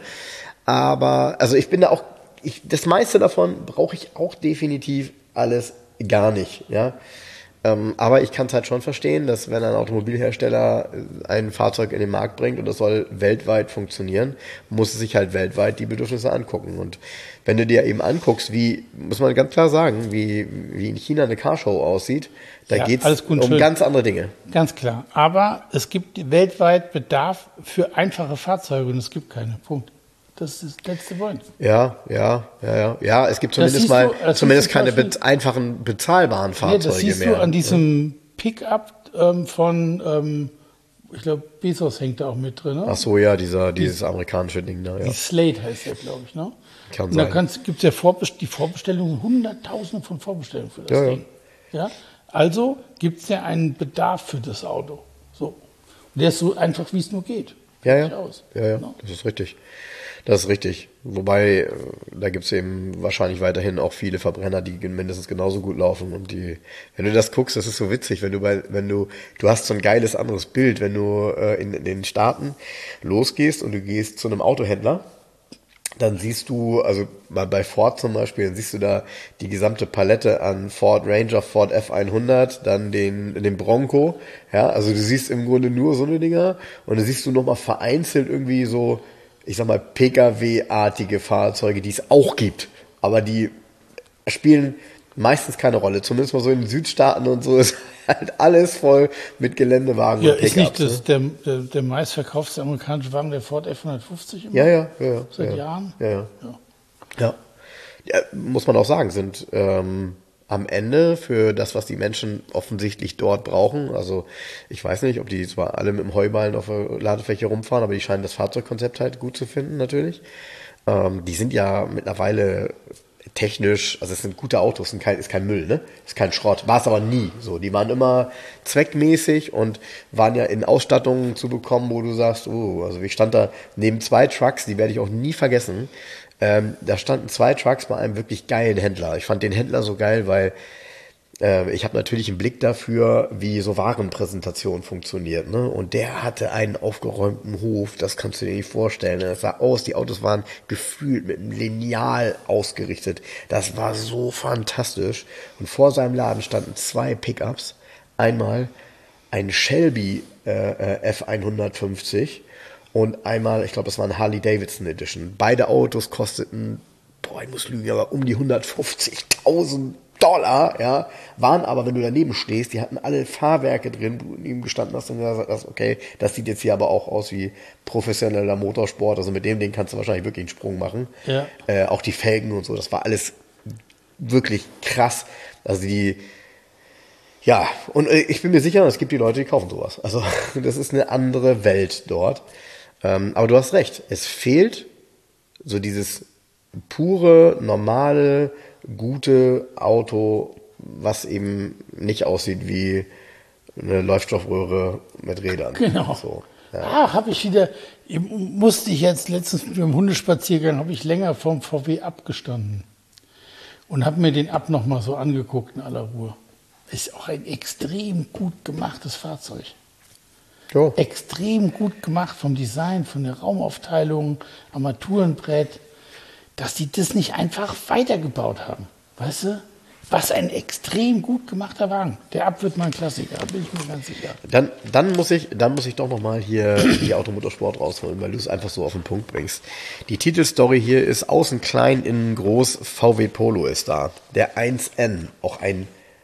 Aber, also ich bin da auch, ich, das meiste davon brauche ich auch definitiv alles gar nicht. Ja. Ähm, aber ich kann es halt schon verstehen, dass wenn ein Automobilhersteller ein Fahrzeug in den Markt bringt und das soll weltweit funktionieren, muss es sich halt weltweit die Bedürfnisse angucken. Und wenn du dir eben anguckst, wie, muss man ganz klar sagen, wie, wie in China eine Carshow aussieht, da Ja, geht alles es gut und um schön. ganz andere Dinge. Ganz klar. Aber es gibt weltweit Bedarf für einfache Fahrzeuge und es gibt keine. Punkt. Das ist der letzte Point. Ja, ja, ja, ja. Ja, es gibt zumindest siehst mal, du- das zumindest siehst du keine zum Beispiel- be einfachen, bezahlbaren Nee, Fahrzeuge das siehst mehr. du an diesem Pickup ähm, von, ähm, ich glaube, Bezos hängt da auch mit drin. Ne? Ach so, ja, dieser, dieses amerikanische Ding da, ja. Die Slate heißt der, glaube ich. Ne? Kann Und da sein. gibt es ja Vorbest die Vorbestellungen, Hunderttausende von Vorbestellungen für das Ja, ja. Ding. Ja? Also gibt es ja einen Bedarf für das Auto. So. Und der ist so einfach, wie es nur geht. Ja, Fertig ja. aus. Ja, ja, Genau. das ist richtig. Das ist richtig. Wobei, äh, da gibt's eben wahrscheinlich weiterhin auch viele Verbrenner, die mindestens genauso gut laufen. Und die, wenn du das guckst, das ist so witzig, wenn du bei, wenn du, du hast so ein geiles anderes Bild, wenn du äh, in, in den Staaten losgehst und du gehst zu einem Autohändler, dann siehst du, also mal bei Ford zum Beispiel, dann siehst du da die gesamte Palette an Ford Ranger, Ford F hundert, dann den, den Bronco, ja, also du siehst im Grunde nur so eine Dinger und dann siehst du nochmal vereinzelt irgendwie so, ich sag mal, P K W-artige Fahrzeuge, die es auch gibt, aber die spielen meistens keine Rolle, zumindest mal so in den Südstaaten und so ist halt alles voll mit Geländewagen Ja, und ist Pickups. nicht das, der, der, der meistverkaufte amerikanische Wagen, der Ford F hundertfünfzig immer? Ja, ja, ja, ja. Seit ja. Jahren? Ja, ja. Ja. Ja. Ja, muss man auch sagen, sind ähm, am Ende für das, was die Menschen offensichtlich dort brauchen. Also ich weiß nicht, ob die zwar alle mit dem Heuballen auf der Ladefläche rumfahren, aber die scheinen das Fahrzeugkonzept halt gut zu finden natürlich. Ähm, die sind ja mittlerweile technisch, also es sind gute Autos, sind kein, ist kein Müll, ne? Ist kein Schrott. War es aber nie so. Die waren immer zweckmäßig und waren ja in Ausstattungen zu bekommen, wo du sagst, oh, also ich stand da neben zwei Trucks, die werde ich auch nie vergessen. Ähm, da standen zwei Trucks bei einem wirklich geilen Händler. Ich fand den Händler so geil, weil äh, ich habe natürlich einen Blick dafür, wie so Warenpräsentation funktioniert. Ne? Und der hatte einen aufgeräumten Hof, das kannst du dir nicht vorstellen. Das sah aus, die Autos waren gefühlt mit einem Lineal ausgerichtet. Das war so fantastisch. Und vor seinem Laden standen zwei Pickups. Einmal ein Shelby äh, F hundertfünfzig und einmal, ich glaube, das war ein Harley Davidson Edition. Beide Autos kosteten, boah, ich muss lügen, aber um die hundertfünfzigtausend Dollar, ja, waren aber, wenn du daneben stehst, die hatten alle Fahrwerke drin, wo du neben gestanden hast und gesagt hast, okay, das sieht jetzt hier aber auch aus wie professioneller Motorsport, also mit dem Ding kannst du wahrscheinlich wirklich einen Sprung machen. Ja. Äh, auch die Felgen und so, das war alles wirklich krass. Also die, ja, und äh, ich bin mir sicher, es gibt die Leute, die kaufen sowas. Also das ist eine andere Welt dort. Ähm, aber du hast recht, es fehlt so dieses pure, normale, gute Auto, was eben nicht aussieht wie eine Leuchtstoffröhre mit Rädern. Genau. So, ja. Ah, habe ich wieder, musste ich jetzt letztens mit dem Hundespaziergang, habe ich länger vom V W abgestanden und habe mir den Ab noch mal so angeguckt in aller Ruhe. Ist auch ein extrem gut gemachtes Fahrzeug. Jo. Extrem gut gemacht vom Design, von der Raumaufteilung, Armaturenbrett, dass die das nicht einfach weitergebaut haben. Weißt du? Was ein extrem gut gemachter Wagen. Der Ab wird mal ein Klassiker, bin ich mir ganz sicher. Dann, dann, muss ich, dann muss ich doch noch mal hier die Automotorsport rausholen, weil du es einfach so auf den Punkt bringst. Die Titelstory hier ist außen klein, innen groß, V W Polo ist da. Der eins N, auch ein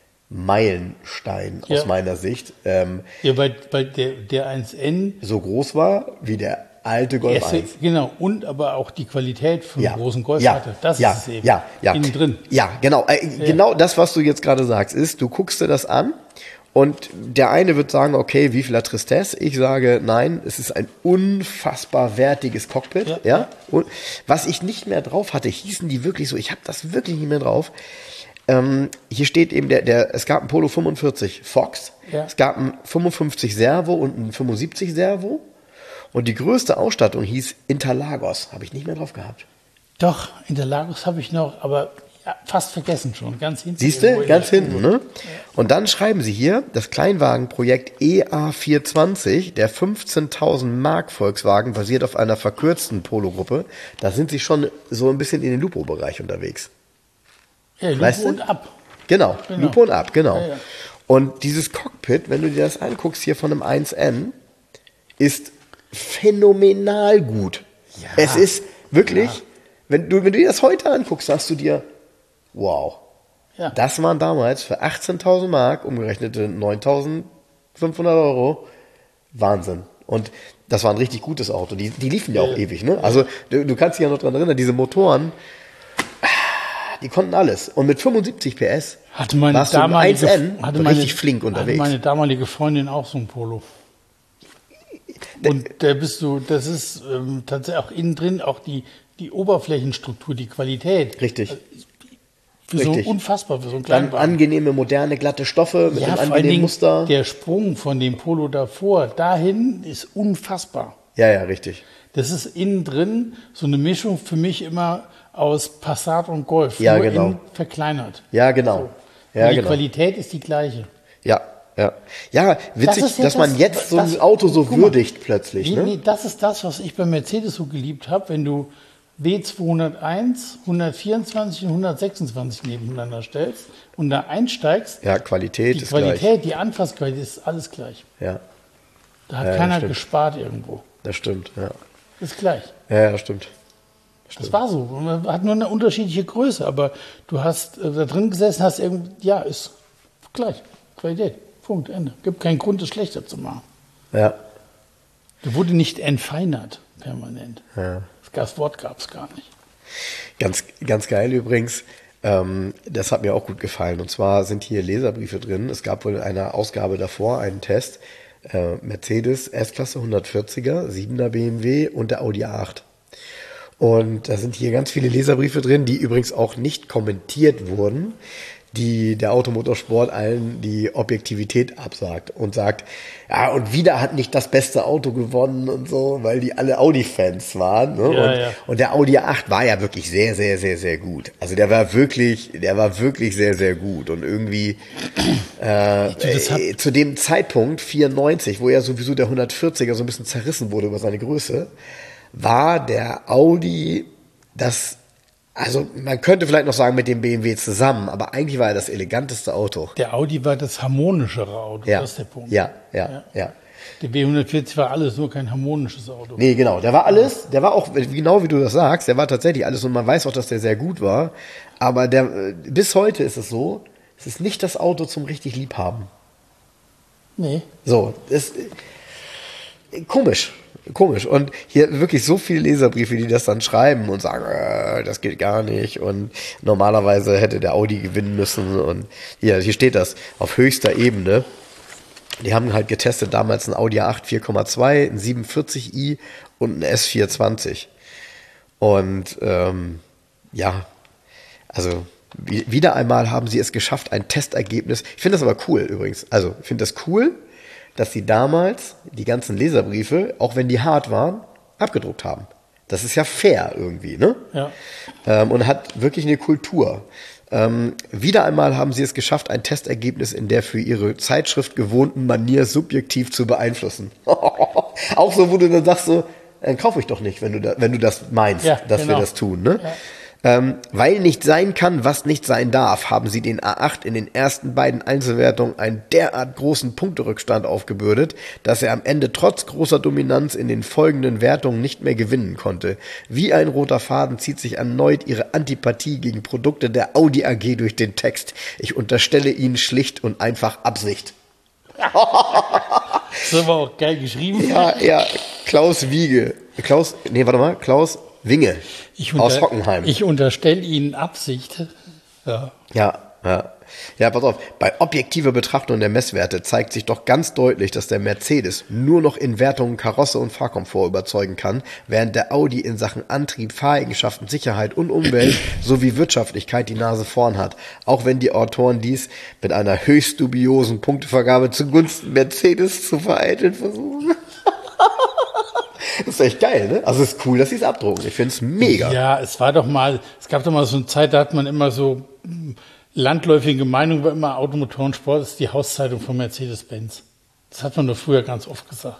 Meilenstein aus Ja. meiner Sicht. Ähm, Ja, weil, weil der, der eins N, so groß war wie der alte Golf erste, eins. genau, und aber auch die Qualität von Ja. dem großen Golf ja. hatte. Das ja. ist es eben. Ja, ja. Innen drin. Ja, genau. Äh, Genau das, was du jetzt gerade sagst, ist, du guckst dir das an und der eine wird sagen, okay, wie viel Tristesse? Ich sage, nein, es ist ein unfassbar wertiges Cockpit. Ja. Ja. Und was ich nicht mehr drauf hatte, hießen die wirklich so, ich habe das wirklich nicht mehr drauf. Ähm, hier steht eben, der, der, es gab einen Polo fünfundvierzig Fox, Ja. es gab einen fünfundfünfzig Servo und einen fünfundsiebzig Servo. Und die größte Ausstattung hieß Interlagos. Habe ich nicht mehr drauf gehabt. Doch, Interlagos habe ich noch, aber ja, fast vergessen schon. Ganz hinten. Siehst du? irgendwo Ganz in der hinten, Uhr. ne? Und dann schreiben sie hier, das Kleinwagenprojekt E A vierhundertzwanzig, der fünfzehntausend Mark Volkswagen, basiert auf einer verkürzten Polo-Gruppe. Da sind sie schon so ein bisschen in den Lupo-Bereich unterwegs. Ja, Lupo Weißt du? und Ab. Genau, Genau. Lupo und ab, genau. Ja, ja. Und dieses Cockpit, wenn du dir das anguckst hier von einem eins N, ist phänomenal gut. Ja. Es ist wirklich, ja. wenn du, wenn du dir das heute anguckst, sagst du dir, wow, Ja. das waren damals für achtzehntausend Mark, umgerechnete neuntausendfünfhundert Euro, Wahnsinn. Und das war ein richtig gutes Auto. Die, die liefen ja auch Ja. ewig, ne? Also du, du kannst dich ja noch dran erinnern, diese Motoren, die konnten alles. Und mit fünfundsiebzig P S Hatte meine warst du im damalige, eins N hatte meine, richtig flink unterwegs. Hatte meine damalige Freundin auch so ein Polo. Und da bist du, das ist ähm, tatsächlich auch innen drin, auch die, die Oberflächenstruktur, die Qualität. Richtig. Also, für so Richtig. unfassbar, für so einen Dann Kleinwagen. angenehme, moderne, glatte Stoffe mit Ja, einem vor allen angenehmen Dingen Muster. der Sprung von dem Polo davor dahin ist unfassbar. Ja, ja, richtig. Das ist innen drin so eine Mischung für mich immer aus Passat und Golf. Ja, nur genau. innen verkleinert. Ja, genau. Ja, Und die genau. Qualität ist die gleiche. Ja, ja. Ja, witzig, Das ist ja dass man das- jetzt so ein das- Auto so guck mal. würdigt plötzlich. Nee, Ne? nee, das ist das, was ich bei Mercedes so geliebt habe, wenn du W zweihunderteins, hundertvierundzwanzig und hundertsechsundzwanzig nebeneinander stellst und da einsteigst, Ja, Qualität die ist Qualität, die Anfassqualität ist alles gleich. gleich. Ja, Da hat Ja, keiner stimmt. gespart irgendwo. das stimmt. Ja, Ist gleich. ja, ja stimmt. Das war so. Man hat nur eine unterschiedliche Größe, aber du hast äh, da drin gesessen, hast irgendwie, ja, ist gleich. Qualität. Punkt, Ende. Gibt keinen Grund, es schlechter zu machen. Ja, Du wurde nicht entfeinert, permanent. ja. Das Wort gab es gar nicht. Ganz, ganz geil übrigens. Ähm, das hat mir auch gut gefallen. Und zwar sind hier Leserbriefe drin. Es gab wohl in einer Ausgabe davor einen Test. Äh, Mercedes S-Klasse hundertvierziger, siebener B M W und der Audi A acht. Und da sind hier ganz viele Leserbriefe drin, die übrigens auch nicht kommentiert wurden, die der Automotorsport allen die Objektivität absagt und sagt, ja, und wieder hat nicht das beste Auto gewonnen und so, weil die alle Audi-Fans waren. Ne? Ja, und, ja. und der Audi A acht war ja wirklich sehr, sehr, sehr, sehr gut. Also der war wirklich, der war wirklich sehr, sehr gut. Und irgendwie äh, das hat- äh, zu dem Zeitpunkt, vierundneunzig, wo ja sowieso der hundertvierziger so ein bisschen zerrissen wurde über seine Größe, war der Audi das, also man könnte vielleicht noch sagen mit dem B M W zusammen, aber eigentlich war er das eleganteste Auto. Der Audi war das harmonischere Auto, Ja, das ist der Punkt. ja, ja, ja. Der B hundertvierzig war alles, nur kein harmonisches Auto. Nee, genau. Der war alles, der war auch, genau wie du das sagst, der war tatsächlich alles und man weiß auch, dass der sehr gut war. Aber der, bis heute ist es so, es ist nicht das Auto zum richtig Liebhaben. Nee. So, das ist komisch. Komisch. Und hier wirklich so viele Leserbriefe, die das dann schreiben und sagen, äh, das geht gar nicht. Und normalerweise hätte der Audi gewinnen müssen. Und hier, hier steht das, auf höchster Ebene. Die haben halt getestet damals ein Audi A acht vier Komma zwei, ein siebenundvierzig i und ein S vierhundertzwanzig. Und ähm, ja, also wie, wieder einmal haben sie es geschafft, ein Testergebnis. Ich finde das aber cool übrigens. Also ich finde das cool, dass sie damals die ganzen Leserbriefe, auch wenn die hart waren, abgedruckt haben. Das ist ja fair irgendwie, ne? Ja. Ähm, und hat wirklich eine Kultur. Ähm, wieder einmal haben sie es geschafft, ein Testergebnis in der für ihre Zeitschrift gewohnten Manier subjektiv zu beeinflussen. Auch so, wo du dann sagst so, dann kaufe ich doch nicht, wenn du, da, wenn du das meinst, Ja, dass genau. wir das tun, ne? Ja. Ähm, weil nicht sein kann, was nicht sein darf, haben sie den A acht in den ersten beiden Einzelwertungen einen derart großen Punkterückstand aufgebürdet, dass er am Ende trotz großer Dominanz in den folgenden Wertungen nicht mehr gewinnen konnte. Wie ein roter Faden zieht sich erneut ihre Antipathie gegen Produkte der Audi A G durch den Text. Ich unterstelle ihnen schlicht und einfach Absicht. Das war auch geil geschrieben. Ja, ja, Klaus Wiege. Klaus, nee, warte mal, Klaus Winge Ich aus unter- Hockenheim. Ich unterstelle Ihnen Absicht. Ja. Ja, ja. Ja, pass auf, bei objektiver Betrachtung der Messwerte zeigt sich doch ganz deutlich, dass der Mercedes nur noch in Wertungen Karosse und Fahrkomfort überzeugen kann, während der Audi in Sachen Antrieb, Fahreigenschaften, Sicherheit und Umwelt sowie Wirtschaftlichkeit die Nase vorn hat. Auch wenn die Autoren dies mit einer höchst dubiosen Punktevergabe zugunsten Mercedes zu vereiteln versuchen. Das ist echt geil, ne? Also es ist cool, dass sie es abdrucken. Ich finde es mega. Ja, es war doch mal, es gab doch mal so eine Zeit, da hat man immer so hm, landläufige Meinung, war immer Automotorensport ist die Hauszeitung von Mercedes-Benz. Das hat man doch früher ganz oft gesagt.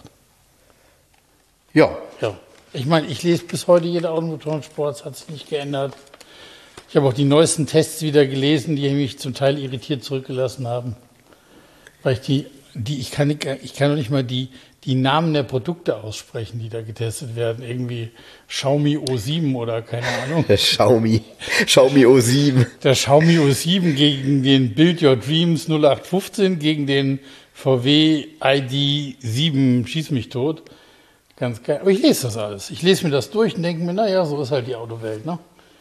Ja. Ja. Ich meine, ich lese bis heute jeder Automotorensport, es hat sich nicht geändert. Ich habe auch die neuesten Tests wieder gelesen, die mich zum Teil irritiert zurückgelassen haben. Weil ich die, die ich kann nicht, ich kann doch nicht mal die, die Namen der Produkte aussprechen, die da getestet werden. Irgendwie Xiaomi O sieben oder keine Ahnung. Der Xiaomi. Xiaomi O sieben. Der Xiaomi O sieben gegen den Build Your Dreams null acht fünfzehn, gegen den V W I D sieben, schieß mich tot. Ganz geil. Aber ich lese das alles. Ich lese mir das durch und denke mir, naja, so ist halt die Autowelt, ne?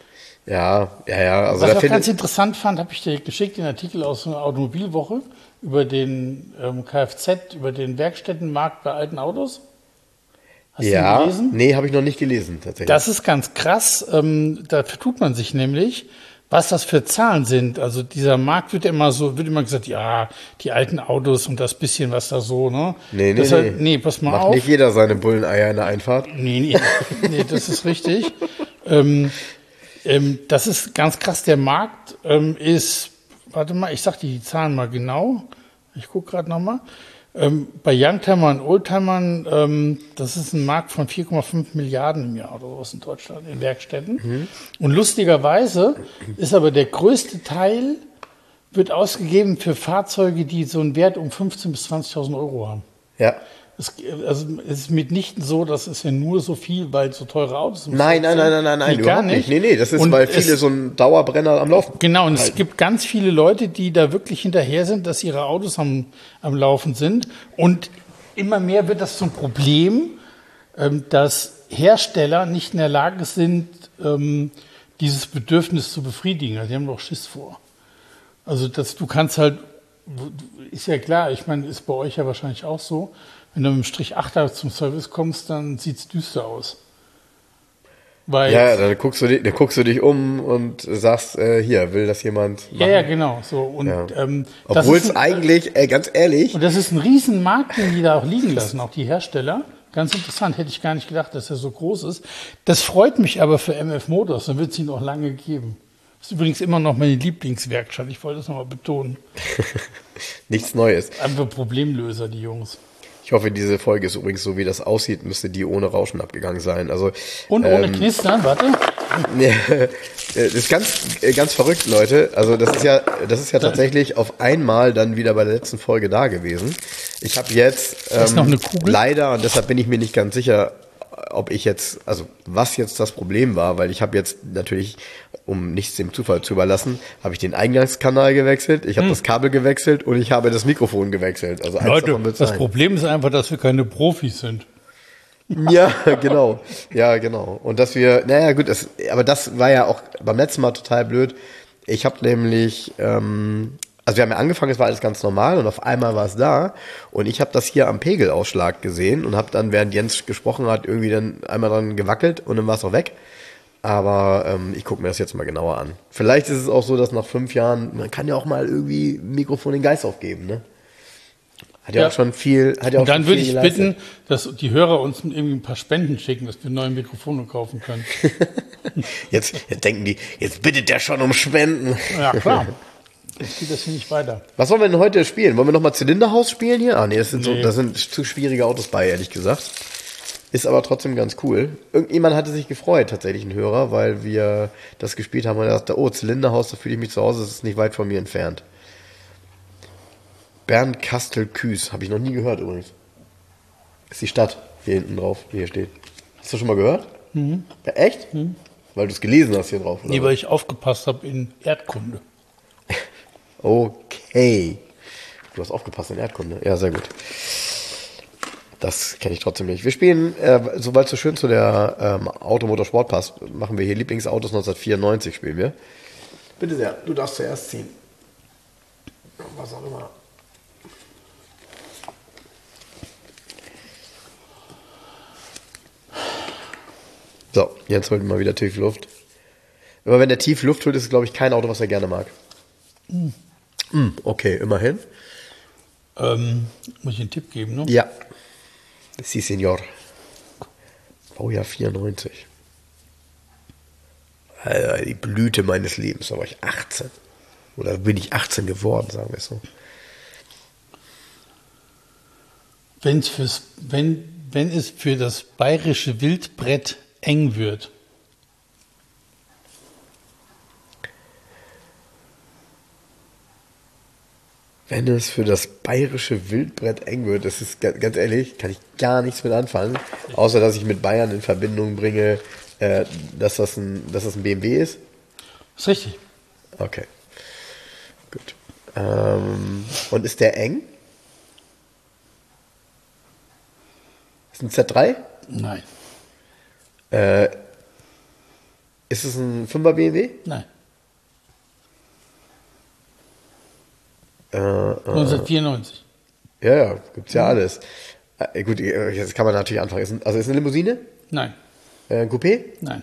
Ja, ja, ja. Also Was da ich auch finde ganz interessant fand, habe ich dir geschickt, den Artikel aus einer Automobilwoche über den ähm, Kfz, über den Werkstättenmarkt bei alten Autos. Hast du ihn ja, gelesen? nee, habe ich noch nicht gelesen, tatsächlich. Das ist ganz krass. Ähm, da vertut man sich nämlich, was das für Zahlen sind. Also dieser Markt wird immer so, wird immer gesagt, ja, die alten Autos und das bisschen, was da so, ne? Nee, nee, Deshalb, nee. nee, pass mal Macht auf. nicht jeder seine Bulleneier in der Einfahrt. Nee, nee, nee, das ist richtig. ähm, ähm, das ist ganz krass. Der Markt ähm, ist, warte mal, ich sag dir die Zahlen mal genau. Ich gucke gerade nochmal. Ähm, bei Youngtimern und Oldtimern, ähm, das ist ein Markt von vier Komma fünf Milliarden im Jahr oder sowas in Deutschland, in Werkstätten. Mhm. Und lustigerweise ist aber der größte Teil, wird ausgegeben für Fahrzeuge, die so einen Wert um fünfzehntausend bis zwanzigtausend Euro haben. Ja. Es, also es ist mitnichten so, dass es ja nur so viel, weil so teure Autos sind. Nein, nein, nein, nein, nein, nein, nee, gar überhaupt nicht. nicht. Nee, nee, das ist, Und weil viele es, so einen Dauerbrenner am Laufen. Genau, und halten. es gibt ganz viele Leute, die da wirklich hinterher sind, dass ihre Autos am, am Laufen sind. Und immer mehr wird das zum Problem, ähm, dass Hersteller nicht in der Lage sind, ähm, dieses Bedürfnis zu befriedigen. Also die haben doch Schiss vor. Also dass du kannst halt, ist ja klar, ich meine, ist bei euch ja wahrscheinlich auch so, wenn du mit dem Strich achter zum Service kommst, dann sieht's düster aus. Weil Ja, dann guckst du dich, dann guckst du dich um und sagst, äh, hier, will das jemand machen? ja, ja, genau. So. Und, Ja. ähm, das Obwohl ist es ein- eigentlich, ey, ganz ehrlich, Und das ist ein Riesenmarkt, den die da auch liegen lassen, auch die Hersteller. Ganz interessant, hätte ich gar nicht gedacht, dass er so groß ist. Das freut mich aber für M F Motors, dann wird es ihn noch lange geben. Das ist übrigens immer noch meine Lieblingswerkstatt, ich wollte das nochmal betonen. nichts Neues. Einfach Problemlöser, die Jungs. Ich hoffe, diese Folge ist übrigens, so wie das aussieht, müsste die ohne Rauschen abgegangen sein. Also Und ohne ähm, Knistern, warte. das ist ganz, äh, ganz verrückt, Leute. Also das ist ja, das ist ja tatsächlich auf einmal dann wieder bei der letzten Folge da gewesen. Ich habe jetzt ähm, Ist noch eine Kugel? leider, und deshalb bin ich mir nicht ganz sicher, ob ich jetzt, also was jetzt das Problem war, weil ich habe jetzt natürlich, um nichts dem Zufall zu überlassen, habe ich den Eingangskanal gewechselt, ich habe hm. das Kabel gewechselt und ich habe das Mikrofon gewechselt. Also eins Leute, davon wird's das sein. Problem ist einfach, dass wir keine Profis sind. Ja, genau. Ja, genau. Und dass wir, naja gut, das, aber das war ja auch beim letzten Mal total blöd. Ich habe nämlich, ähm, also wir haben ja angefangen, es war alles ganz normal und auf einmal war es da und ich habe das hier am Pegelausschlag gesehen und habe dann, während Jens gesprochen hat, irgendwie dann einmal dran gewackelt und dann war es auch weg. Aber ähm, ich gucke mir das jetzt mal genauer an. Vielleicht ist es auch so, dass nach fünf Jahren, man kann ja auch mal irgendwie ein Mikrofon den Geist aufgeben, ne? Hat ja, ja auch schon viel, hat ja auch Und dann schon würde viel ich geleistet. bitten, dass die Hörer uns irgendwie ein paar Spenden schicken, dass wir neue Mikrofone kaufen können. jetzt, jetzt denken die, jetzt bittet der schon um Spenden. Ja, klar. Jetzt geht das hier nicht weiter. Was wollen wir denn heute spielen? Wollen wir nochmal Zylinderhaus spielen hier? Ah, nee, das sind, so, Nee. das sind zu schwierige Autos bei, ehrlich gesagt. Ist aber trotzdem ganz cool. Irgendjemand hatte sich gefreut, tatsächlich ein Hörer, weil wir das gespielt haben und er dachte, oh, Zylinderhaus, da fühle ich mich zu Hause, das ist nicht weit von mir entfernt. Bernd Kastel-Küß, habe ich noch nie gehört übrigens. Ist die Stadt hier hinten drauf, die hier steht. Hast du schon mal gehört? Mhm. Ja, echt? Mhm. Weil du es gelesen hast hier drauf, oder? Nee, weil ich aufgepasst habe in Erdkunde. Okay. Du hast aufgepasst in Erdkunde. Ja, sehr gut. Das kenne ich trotzdem nicht. Wir spielen, äh, sobald es so schön zu der ähm, Automotorsport passt, machen wir hier Lieblingsautos neunzehnhundertvierundneunzig spielen wir. Bitte sehr, du darfst zuerst ziehen. Was auch immer. So, jetzt holt mal wieder tief Luft. Immer wenn der tief Luft holt, ist es, glaube ich, kein Auto, was er gerne mag. Mm. Mm, okay, immerhin. Ähm, muss ich einen Tipp geben, ne? Ja. Si, Senor. Baujahr vierundneunzig. Alter, die Blüte meines Lebens. Da war ich achtzehn. Oder bin ich achtzehn geworden, sagen wir es so. Wenn's fürs, wenn, wenn es für das bayerische Wildbrett eng wird. Wenn es für das bayerische Wildbrett eng wird, das ist ganz ehrlich, kann ich gar nichts mit anfangen, außer dass ich mit Bayern in Verbindung bringe, äh, dass, das ein, dass das ein B M W ist. Ist richtig. Okay, gut. Ähm, und ist der eng? Ist ein Z drei? Nein. Äh, ist es ein Fünfer B M W? Nein. Äh, äh, neunzehnhundertvierundneunzig. Ja, ja, gibt's ja alles. Äh, gut, jetzt kann man natürlich anfangen. Ist ein, also ist eine Limousine? Nein. Äh, ein Coupé? Nein.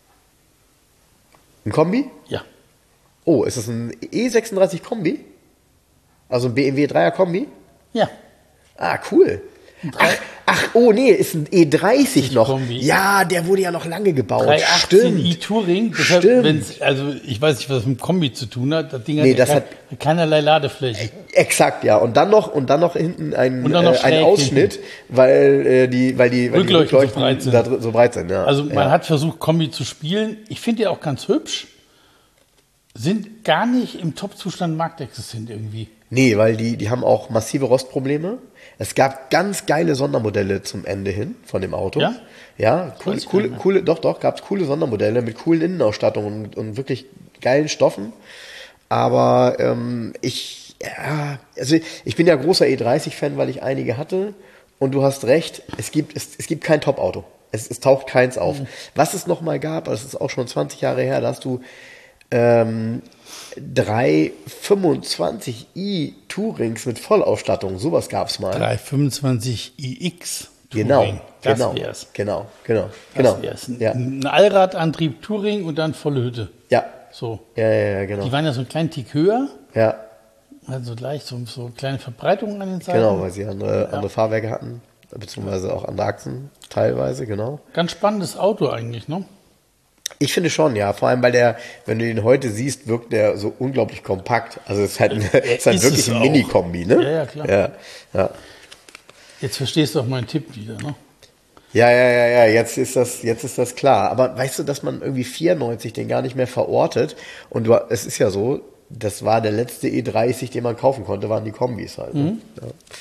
Ein Kombi? Ja. Oh, ist das ein E sechsunddreißig Kombi? Also ein B M W Dreier Kombi? Ja. Ah, cool. Ach, ach, oh nee, ist ein E dreißig noch. Kombi. Ja, der wurde ja noch lange gebaut. dreihundertachtzehn Stimmt. e-Touring. Deshalb, Stimmt. wenn's, also ich weiß nicht, was das mit dem Kombi zu tun hat. Das Ding hat, Nee, ja das kein, hat- keinerlei Ladefläche. Exakt, ja. Und dann noch und dann noch hinten ein, Und dann noch äh, ein schräg Ausschnitt, weil äh, die weil die, weil die Rückleuchten so Rückleuchten breit sind. da drin so breit sind. Ja. Also man ja. hat versucht, Kombi zu spielen. Ich finde die auch ganz hübsch. Sind gar nicht im Top-Zustand marktexistent irgendwie. Nee, weil die, die haben auch massive Rostprobleme. Es gab ganz geile Sondermodelle zum Ende hin von dem Auto. Ja? Ja, coole, Weiß coole, keiner. coole, doch, doch, gab es coole Sondermodelle mit coolen Innenausstattungen und, und wirklich geilen Stoffen. Aber ähm, ich, ja, also ich bin ja großer E dreißig-Fan, weil ich einige hatte. Und du hast recht, es gibt, es, es gibt kein Top-Auto. Es, es taucht keins auf. Mhm. Was es noch mal gab, das ist auch schon zwanzig Jahre her, da hast du ähm, drei fünfundzwanzig i Tourings mit Vollausstattung, sowas gab's mal. dreihundertfünfundzwanzig i X Genau, Touring. Das genau, wär's. genau, genau, Das genau. wär's. Ein, Ja, ein Allradantrieb Touring und dann volle Hütte. ja, So. ja, ja, ja, genau. Die waren ja so einen kleinen Tick höher. Ja, Also leicht so, so kleine Verbreitungen an den Seiten. genau, weil sie andere, andere Fahrwerke hatten, beziehungsweise auch andere Achsen teilweise, genau. Ganz spannendes Auto eigentlich, ne? Ich finde schon, ja. Vor allem, weil der, wenn du ihn heute siehst, wirkt der so unglaublich kompakt. Also es ist halt, ein, es ist halt Ist wirklich es ein auch. Mini-Kombi, ne? Ja, ja, klar. Ja, ja. Jetzt verstehst du auch meinen Tipp wieder, ne? Ja, ja, ja, ja, jetzt ist das, jetzt ist das klar. Aber weißt du, dass man irgendwie vierundneunzig den gar nicht mehr verortet? Und du, es ist ja so, das war der letzte E dreißig, den man kaufen konnte, waren die Kombis halt. Ne? Mhm. Ja.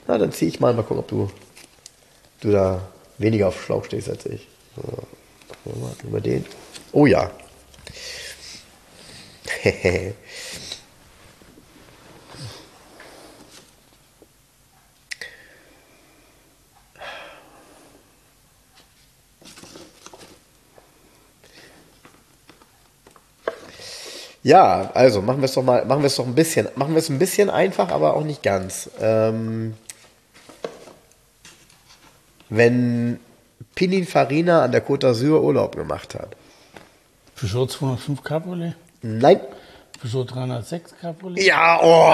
Na, dann ziehe ich mal, mal gucken, ob du, du da weniger auf Schlauch stehst als ich. So, mal über den. Oh ja. Ja, also machen wir es doch mal, machen wir es doch ein bisschen, machen wir es ein bisschen einfach, aber auch nicht ganz. Ähm, wenn Pininfarina an der Côte d'Azur Urlaub gemacht hat. Peugeot zweihundertfünf Cabriolet? Nein. Peugeot dreihundertsechs Cabriolet? Ja,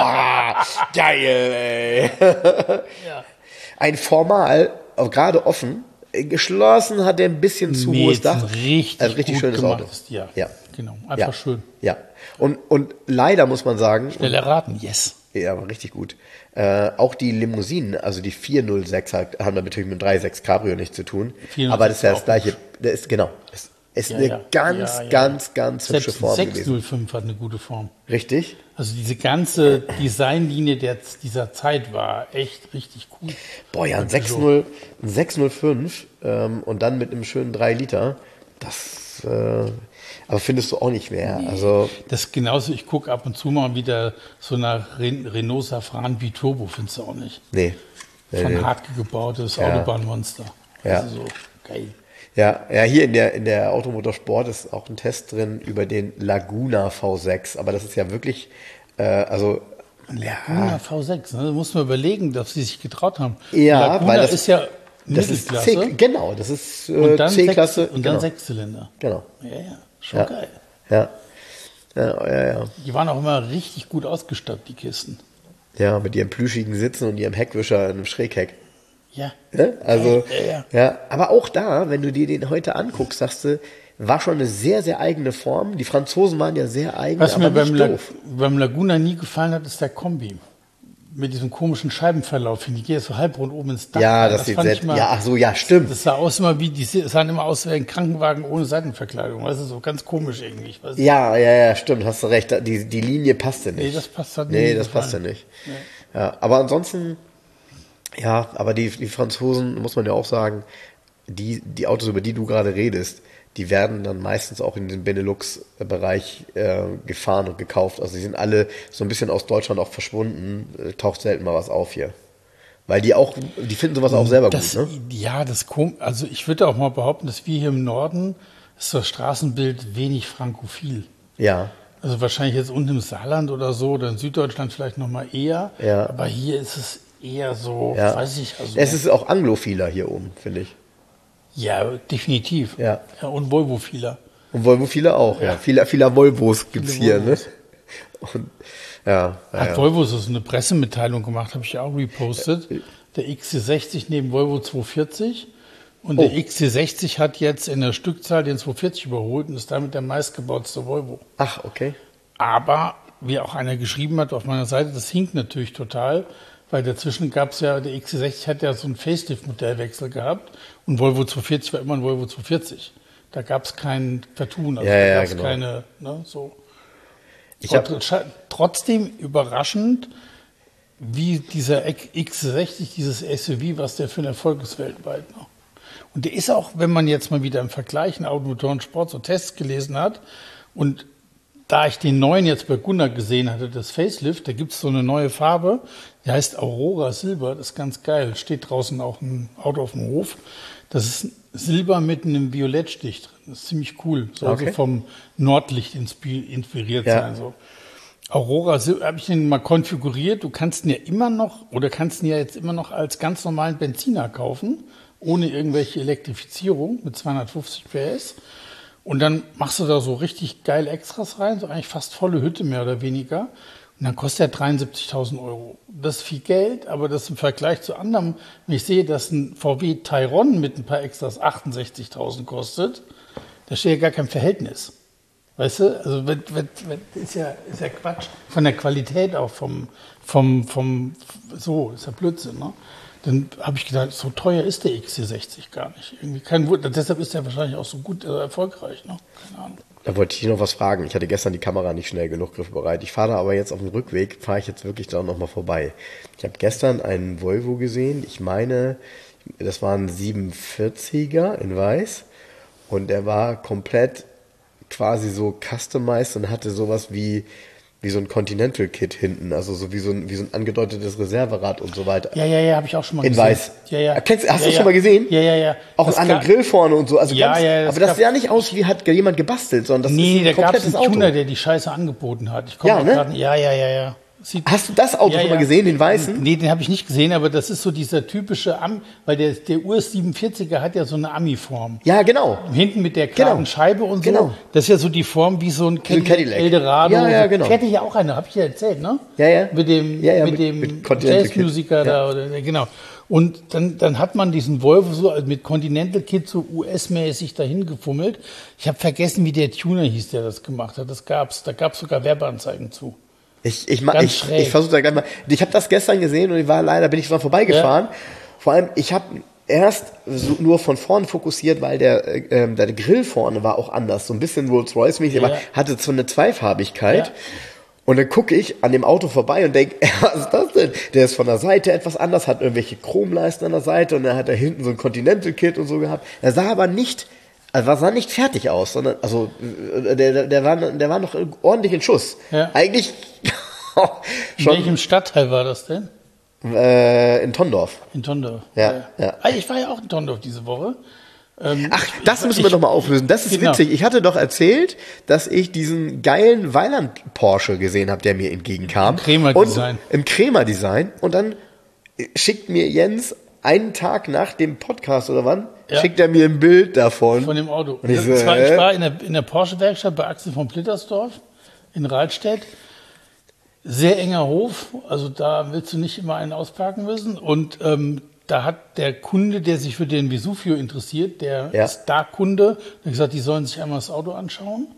oh, geil, ey. Ja. Ein Formal, auch gerade offen, geschlossen hat er ein bisschen zu Nee, hohes ist ein Dach. richtig, ein richtig gut schönes Auto. gemachtes, Ja, Ja. genau. Einfach Ja. schön. Ja. Und, und leider muss man sagen, Schnell erraten, yes. ja, aber richtig gut. Äh, auch die Limousinen, also die vierhundertsechs halt, haben natürlich mit dem drei sechs Cabrio nichts zu tun. vierhundertsechs Aber das ist ja das auch gleiche. Das ist, genau. Es ist Ja, eine ja. ganz, Ja, ja. ganz, ganz hübsche Selbst Form gewesen. sechshundertfünf hat eine gute Form. Richtig? Also diese ganze Designlinie der, dieser Zeit war echt richtig cool. Boah, ja, ein Bei sechs Peugeot. null, ein sechs null fünf ähm, und dann mit einem schönen drei Liter. Das, äh, aber findest du auch nicht mehr. Also, Das ist genauso, ich gucke ab und zu mal wieder so nach Ren Renault Safran Biturbo, findest du auch nicht. nee. Nee, Von nee. Hartke gebautes Ja. Autobahnmonster. Ja. Also so geil. Ja, ja, hier in der, in der Automotorsport ist auch ein Test drin über den Laguna V sechs, aber das ist ja wirklich, äh, also, Laguna V sechs, ne? Da muss man überlegen, dass sie sich getraut haben. Ja, Laguna weil das- ist ja das ist Mittelklasse C, genau, das ist und äh, dann, C-Klasse. sechs, und dann genau. Sechszylinder. Genau. Ja, ja, schon Ja. geil. Ja. Ja, ja, ja. Die waren auch immer richtig gut ausgestattet, die Kisten. Ja, mit ihrem plüschigen Sitzen und ihrem Heckwischer in einem Schrägheck. Ja. Ne? Also, Ja, ja. ja, aber auch da, wenn du dir den heute anguckst, sagst du, war schon eine sehr, sehr eigene Form. Die Franzosen waren ja sehr eigen, Was mir aber beim, nicht La doof. beim Laguna nie gefallen hat, ist der Kombi. Mit diesem komischen Scheibenverlauf hin. Die geht so halbrund oben ins Dach. Ja, rein. das, sieht fand sehr, ich mal- ja, ach so, ja, stimmt. Das sah aus immer wie, die sahen immer aus wie ein Krankenwagen ohne Seitenverkleidung. Weißt du, so ganz komisch irgendwie. Ich weiß nicht. Ja, ja, ja, stimmt, hast du recht. Die, die Linie passte nicht. Nee, das passt halt nicht. Nee, das passte nicht. Ja, aber ansonsten, ja, aber die, die Franzosen, muss man ja auch sagen, die, die Autos, über die du gerade redest, die werden dann meistens auch in den Benelux-Bereich äh, gefahren und gekauft. Also die sind alle so ein bisschen aus Deutschland auch verschwunden. Äh, taucht selten mal was auf hier. Weil die auch, die finden sowas auch selber Das, gut, ne? Ja, das kom also ich würde auch mal behaupten, dass wir hier im Norden ist das Straßenbild wenig frankophil. Ja. Also wahrscheinlich jetzt unten im Saarland oder so oder in Süddeutschland vielleicht noch mal eher. Ja. Aber hier ist es eher so, Ja. weiß ich. Also, Es ist auch anglophiler hier oben, finde ich. ja, definitiv. Ja. ja und Volvo-vieler. Und Volvo viele auch, ja. Ja. Viele, viele Volvos gibt's Viele hier, Volvos. ne? Und, ja, ja, Hat ja. Volvo so eine Pressemitteilung gemacht, habe ich ja auch repostet. Der X C sechzig neben Volvo zweihundertvierzig. Und der Oh. X C sechzig hat jetzt in der Stückzahl den zweihundertvierzig überholt und ist damit der meistgebauteste Volvo. Ach, okay. Aber, wie auch einer geschrieben hat auf meiner Seite, das hinkt natürlich total, weil dazwischen gab es ja, der X C sechzig hat ja so einen Facelift-Modellwechsel gehabt und Volvo zweihundertvierzig war immer ein Volvo zweihundertvierzig. Da gab es kein Vertun, also Ja, da ja, gab es genau. keine, ne, so. Ich hab- Und scha- trotzdem überraschend, wie dieser X C sechzig, dieses S U V, was der für ein Erfolg ist weltweit noch. Und der ist auch, wenn man jetzt mal wieder im Vergleich in Automotoren Sport so Tests gelesen hat und da ich den neuen jetzt bei Gunnar gesehen hatte, das Facelift, da gibt es so eine neue Farbe, die heißt Aurora Silber, das ist ganz geil. Steht draußen auch ein Auto auf dem Hof. Das ist Silber mit einem Violettstich drin. Das ist ziemlich cool. Soll Okay. also vom Nordlicht inspi- inspiriert Ja. sein. So. Aurora Silber habe ich den mal konfiguriert. Du kannst ihn ja immer noch, oder kannst ihn ja jetzt immer noch als ganz normalen Benziner kaufen, ohne irgendwelche Elektrifizierung mit zweihundertfünfzig P S. Und dann machst du da so richtig geil Extras rein, so eigentlich fast volle Hütte mehr oder weniger. Und dann kostet er dreiundsiebzigtausend Euro. Das ist viel Geld, aber das im Vergleich zu anderem, wenn ich sehe, dass ein V W Tayron mit ein paar Extras achtundsechzigtausend kostet, da steht ja gar kein Verhältnis. Weißt du, also wenn, wenn, wenn, ist, ja, ist ja Quatsch. Von der Qualität auch, vom, vom, vom so, ist ja Blödsinn, ne? Dann habe ich gedacht, so teuer ist der X C sechzig gar nicht. Irgendwie kein Wunder. Deshalb ist er wahrscheinlich auch so gut äh, erfolgreich, ne? Keine Ahnung. Da wollte ich dich noch was fragen. Ich hatte gestern die Kamera nicht schnell genug griffbereit. Ich fahre da aber jetzt auf dem Rückweg, fahre ich jetzt wirklich da nochmal vorbei. Ich habe gestern einen Volvo gesehen. Ich meine, das war ein siebenundvierziger in weiß. Und der war komplett quasi so customized und hatte sowas wie, wie so ein Continental-Kit hinten. Also so wie so ein, wie so ein angedeutetes Reserverad und so weiter. Ja, ja, ja, habe ich auch schon mal in gesehen. In weiß. Ja, ja. Kennst, hast ja, du ja. schon mal gesehen? Ja, ja, ja. Auch das an dem Grill vorne und so. Also ja, ganz, ja, das aber das gab, sah nicht aus, wie hat jemand gebastelt, sondern das nee, ist ein komplettes Auto. Nee, da gab es einen Tuner, Auto. der die Scheiße angeboten hat. Ich komm Ja, ne? grad, ja, ja, ja, ja. Sieht, Hast du das Auto ja, schon mal ja. gesehen, den weißen? Nee, den habe ich nicht gesehen, aber das ist so dieser typische, Am, weil der, der U S siebenundvierziger hat ja so eine Ami-Form. Ja, genau. Hinten mit der geraden Genau. Scheibe und so. Genau. Das ist ja so die Form wie so ein Cadillac, Cadillac. Eldorado. Ja, ja, genau. Ich hatte ja auch eine, habe ich ja erzählt, ne? Ja, ja. Mit dem, Ja, ja, mit mit- dem mit Continental Kit. Jazzmusiker da, oder, genau. Und dann, dann hat man diesen Volvo so mit Continental Kit so U S-mäßig dahin gefummelt. Ich habe vergessen, wie der Tuner hieß, der das gemacht hat. Das gab's, da gab's sogar Werbeanzeigen zu. Ich, ich, ma- Ganz ich, schräg. ich versuche da gleich mal. Ich habe das gestern gesehen und ich war leider, bin ich dran vorbeigefahren. Vor allem, ich habe erst so nur von vorne fokussiert, weil der, äh, ähm, der Grill vorne war auch anders. So ein bisschen Rolls-Royce-mäßig, Ja. aber hatte so eine Zweifarbigkeit. Ja. Und dann gucke ich an dem Auto vorbei und denke, was ist das denn? Der ist von der Seite etwas anders, hat irgendwelche Chromleisten an der Seite und dann hat er hinten so ein Continental-Kit und so gehabt. Er sah aber nicht, also sah nicht fertig aus, sondern, also, äh, der, der, der, war, der war noch ordentlich in Schuss. Ja. Eigentlich In schon welchem Stadtteil war das denn? äh, in Tondorf. In Tondorf. Ja, ja. Ah, ich war ja auch in Tondorf diese Woche. Ähm, Ach, ich- das ich- müssen wir ich- doch mal auflösen. Das ist Genau. witzig. Ich hatte doch erzählt, dass ich diesen geilen Weiland Porsche gesehen habe, der mir entgegenkam. Im Krämer-Design. Und- Im Krämer-Design. Und dann schickt mir Jens einen Tag nach dem Podcast oder wann, Ja. schickt er mir ein Bild davon. Von dem Auto. Und ich so, Das war, hä? ich war in der, in der Porsche-Werkstatt bei Axel von Plittersdorf in Rahlstedt. Sehr enger Hof, also da willst du nicht immer einen ausparken müssen. Und ähm, da hat der Kunde, der sich für den Vesuvio interessiert, der Ja. Star-Kunde, der hat gesagt, die sollen sich einmal das Auto anschauen.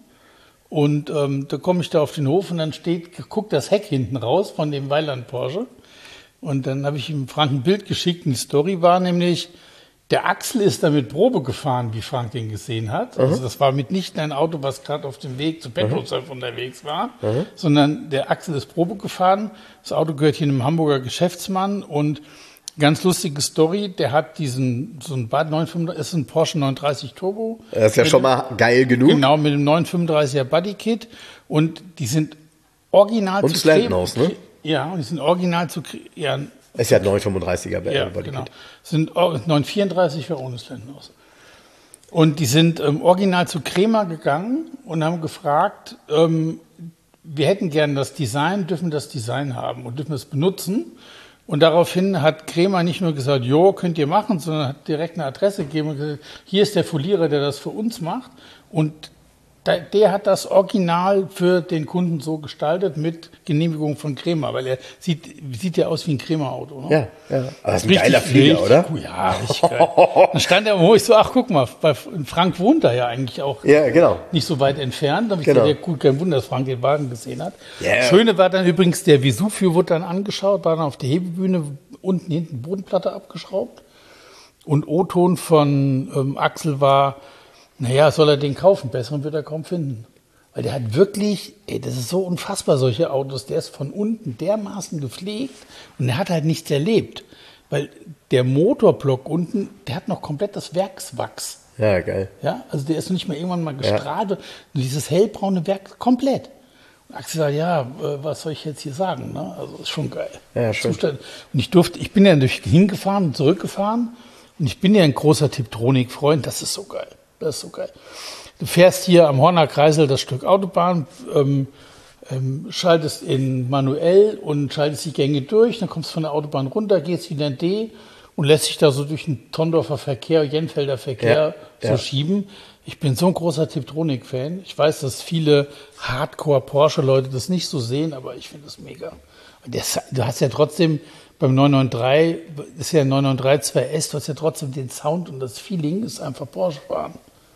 Und ähm, da komme ich da auf den Hof und dann steht, guckt das Heck hinten raus von dem Weiland Porsche. Und dann habe ich ihm Frank ein Bild geschickt und die Story war nämlich, der Axel ist damit Probe gefahren, wie Frank den gesehen hat. Also das war mitnichten ein Auto, was gerade auf dem Weg zu Petrolsdorf unterwegs war, sondern der Axel ist Probe gefahren. Das Auto gehört hier einem Hamburger Geschäftsmann und ganz lustige Story, der hat diesen, so ein Bad neunhundertfünfunddreißig, ist ein Porsche neunhundertdreißig Turbo. Das ist ja schon mal geil genug. Genau, mit dem neunhundertfünfunddreißiger Bodykit und die sind original Und zu das Landhaus, ne? Ja, und die sind original zu kre- ja, Ist ja neunhundertfünfunddreißiger ja, Bodykit. genau. Sind or- neunhundertvierunddreißig für ohne das Lendenhaus. Und die sind ähm, original zu Crema gegangen und haben gefragt, ähm, wir hätten gern das Design, dürfen das Design haben und dürfen es benutzen. Und daraufhin hat Crema nicht nur gesagt, jo, könnt ihr machen, sondern hat direkt eine Adresse gegeben und gesagt, hier ist der Folierer, der das für uns macht. Und da- der hat das Original für den Kunden so gestaltet mit Genehmigung von Crema, weil er sieht, sieht ja aus wie ein Crema-Auto. Ne? Ja, ja. Aber das ist ein Richtig, geiler Flieger, richtig oder? Cool. Ja, richtig geil. Dann stand er wo ich so, ach guck mal, bei Frank wohnt da ja eigentlich auch Ja, genau. nicht so weit entfernt. Da habe ich Genau. gesagt, ja gut, kein Wunder, dass Frank den Wagen gesehen hat. Ja. Schöne war dann übrigens, der Vesuvio wurde dann angeschaut, war dann auf der Hebebühne unten hinten Bodenplatte abgeschraubt. Und O-Ton von ähm, Axel war, naja, soll er den kaufen? Besseren wird er kaum finden. Weil der hat wirklich, ey, das ist so unfassbar, solche Autos, der ist von unten dermaßen gepflegt und er hat halt nichts erlebt. Weil der Motorblock unten, der hat noch komplett das Werkswachs. Ja, geil. Ja, also der ist noch nicht mal irgendwann mal gestrahlt. Und dieses hellbraune Werk komplett. Und Axel sagt, ja, äh, was soll ich jetzt hier sagen? Ne? Also ist schon geil. Ja, schön. Zustand. Und ich durfte, ich bin ja durch hingefahren und zurückgefahren. Und ich bin ja ein großer Tiptronik-Freund. Das ist so geil. Das ist so geil. Du fährst hier am Horner Kreisel das Stück Autobahn, ähm, ähm, schaltest in manuell und schaltest die Gänge durch, dann kommst du von der Autobahn runter, gehst wieder in D und lässt sich da so durch den Tondorfer Verkehr, Jenfelder Verkehr Ja, so ja. schieben. Ich bin so ein großer Tiptronik-Fan. Ich weiß, dass viele Hardcore-Porsche-Leute das nicht so sehen, aber ich finde das mega. Und das, du hast ja trotzdem beim neun neun drei, ist ja ein neun neun drei zwei S, du hast ja trotzdem den Sound und das Feeling, ist einfach Porsche fahren.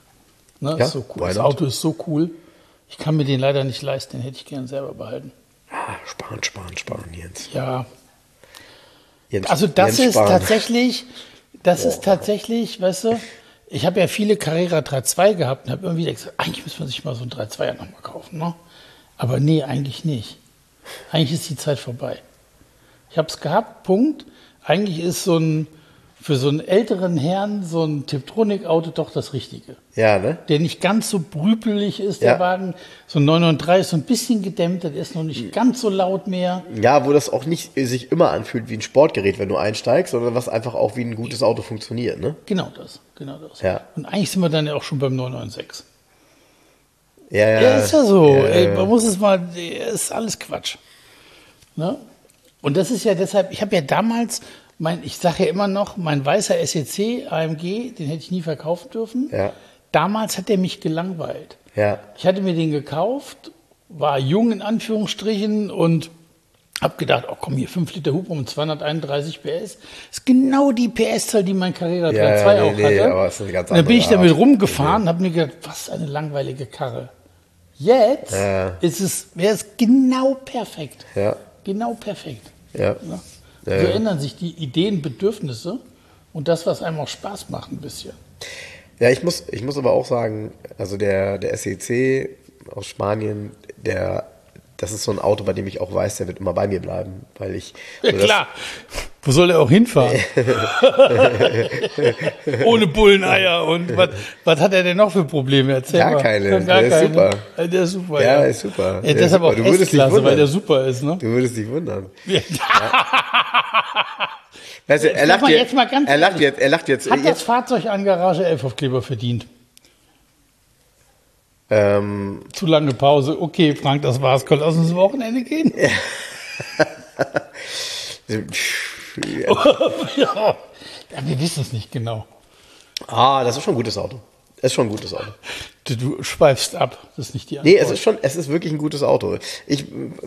Ne, Ja, ist so cool. why Das not? Auto ist so cool. Ich kann mir den leider nicht leisten, den hätte ich gern selber behalten. Ah, sparen, sparen, sparen, Jens. Ja, Jens also das Jens ist sparen. tatsächlich, das ist tatsächlich, weißt du, ich habe ja viele Carrera drei Punkt zwei gehabt und habe irgendwie gesagt, eigentlich müsste man sich mal so ein drei Punkt zweier nochmal kaufen. Ne? Aber nee, eigentlich nicht. Eigentlich ist die Zeit vorbei. Ich habe es gehabt, Punkt. Eigentlich ist so ein, für so einen älteren Herrn so ein Tiptronic-Auto doch das Richtige. Ja, ne? Der nicht ganz so brüpelig ist, der Ja. Wagen. So ein neun neun drei ist so ein bisschen gedämmt, der ist noch nicht ganz so laut mehr. Ja, wo das auch nicht sich immer anfühlt wie ein Sportgerät, wenn du einsteigst, sondern was einfach auch wie ein gutes Auto funktioniert, ne? Genau das, genau das. Ja. Und eigentlich sind wir dann ja auch schon beim neun neun sechs. Ja, ja. Ja, ist ja so. Ja, Ey, ja. man muss es mal, ist alles Quatsch. Ne? Und das ist ja deshalb, ich habe ja damals, mein, ich sage ja immer noch, mein weißer S E C A M G, den hätte ich nie verkaufen dürfen. Ja. Damals hat der mich gelangweilt. Ja. Ich hatte mir den gekauft, war jung in Anführungsstrichen und habe gedacht, oh komm, hier fünf Liter Hubraum und zweihunderteinunddreißig P S. Das ist genau die P S-Zahl, die mein Carrera Ja, drei Punkt zwei ja, nee, auch nee, hatte. aber es ist eine ganz und dann bin ich andere damit Art. rumgefahren und habe mir gedacht, was eine langweilige Karre. Jetzt Ja. ist es, wäre es genau perfekt. Ja. Genau perfekt. Ja. Ja. Ja, So ja. ändern sich die Ideen, Bedürfnisse und das, was einem auch Spaß macht ein bisschen. Ja, ich muss, ich muss aber auch sagen, also der, der S E C aus Spanien, der, das ist so ein Auto, bei dem ich auch weiß, der wird immer bei mir bleiben, weil ich. Ja, so das- klar. Wo soll er auch hinfahren? Ohne Bulleneier und was, was hat er denn noch für Probleme? Erzähl Gar mal. keine. Gar Der ist keine. super. Ja, der ist super. Ja, Ja, ist super. Ja, Der ist deshalb super. auch Du würdest dich S-Klasse, weil wundern. der super ist, ne? Du würdest dich wundern. Ja. Weißt du, er Sag lacht mal jetzt, jetzt mal ganz er lacht ehrlich. jetzt, er lacht jetzt. Hat das jetzt Fahrzeug an Garage elf Aufkleber verdient? ähm, Zu lange Pause. Okay, Frank, das war's. Lass uns ins Wochenende gehen. Ja. Ja, wir wissen es nicht genau. ah, das ist schon ein gutes Auto. Das ist schon ein gutes Auto. Du, du schweifst ab. Das ist nicht die Antwort. Nee, es ist schon, es ist wirklich ein gutes Auto. Ich,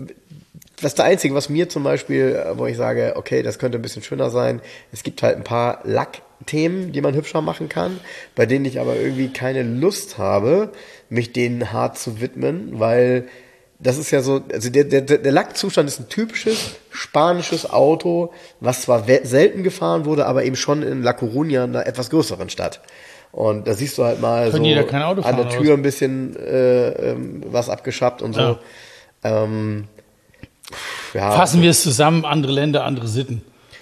das ist der einzige, was mir zum Beispiel, wo ich sage, okay, das könnte ein bisschen schöner sein. Es gibt halt ein paar Lackthemen, die man hübscher machen kann, bei denen ich aber irgendwie keine Lust habe, mich denen hart zu widmen, weil das ist ja so, also der, der, der Lackzustand ist ein typisches spanisches Auto, was zwar we- selten gefahren wurde, aber eben schon in La Coruña, einer etwas größeren Stadt. Und da siehst du halt mal Können so die da kein Auto an der fahren, Tür oder ein bisschen äh, ähm, was abgeschappt und so. Ja. Ähm, ja, Fassen wir es zusammen, andere Länder, andere Sitten.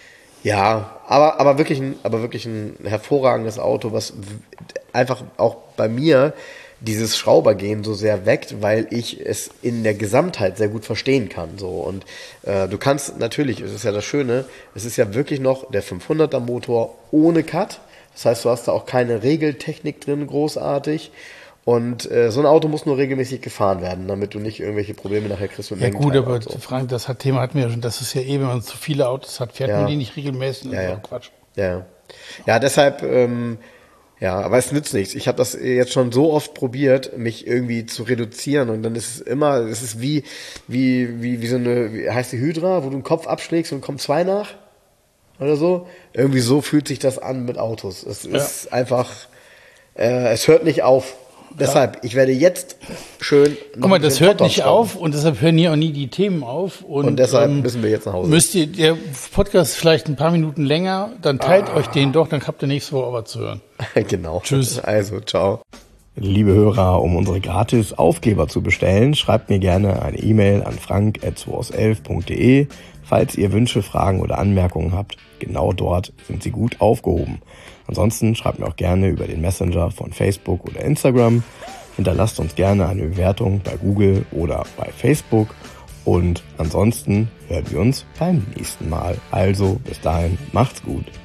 ja, aber, aber, wirklich ein, aber wirklich ein hervorragendes Auto, was w- einfach auch bei mir dieses Schraubergehen so sehr weckt, weil ich es in der Gesamtheit sehr gut verstehen kann. So. Und äh, du kannst natürlich, es ist ja das Schöne, es ist ja wirklich noch der fünfhunderter Motor ohne Cut. Das heißt, du hast da auch keine Regeltechnik drin, großartig. Und äh, so ein Auto muss nur regelmäßig gefahren werden, damit du nicht irgendwelche Probleme nachher kriegst mit Ja gut, Mengenteil aber und so. Frank, das hat, Thema hatten wir ja schon, das ist ja eh, wenn man zu viele Autos hat, fährt Ja. man die nicht regelmäßig. Das Ja, ist ja. auch Quatsch. Ja, ja, deshalb, ähm, ja, aber es nützt nichts. Ich habe das jetzt schon so oft probiert, mich irgendwie zu reduzieren und dann ist es immer, es ist wie, wie, wie, wie so eine, wie heißt die Hydra, wo du den Kopf abschlägst und kommt zwei nach oder so. Irgendwie so fühlt sich das an mit Autos. Es ist einfach, äh, es hört nicht auf. Deshalb, ich werde jetzt schön. noch Guck mal, ein das bisschen hört Top nicht schrauben. auf und deshalb hören hier auch nie die Themen auf. Und, Und deshalb ähm, müssen wir jetzt nach Hause. Müsst ihr, der Podcast ist vielleicht ein paar Minuten länger, dann teilt Ah. euch den doch, dann habt ihr nächste Woche aber zu hören. Genau. Tschüss. Also, ciao. Liebe Hörer, um unsere gratis Aufkleber zu bestellen, schreibt mir gerne eine E-Mail an frank at zwei aus elf punkt de. Falls ihr Wünsche, Fragen oder Anmerkungen habt, genau dort sind sie gut aufgehoben. Ansonsten schreibt mir auch gerne über den Messenger von Facebook oder Instagram. Hinterlasst uns gerne eine Bewertung bei Google oder bei Facebook. Und ansonsten hören wir uns beim nächsten Mal. Also bis dahin, macht's gut.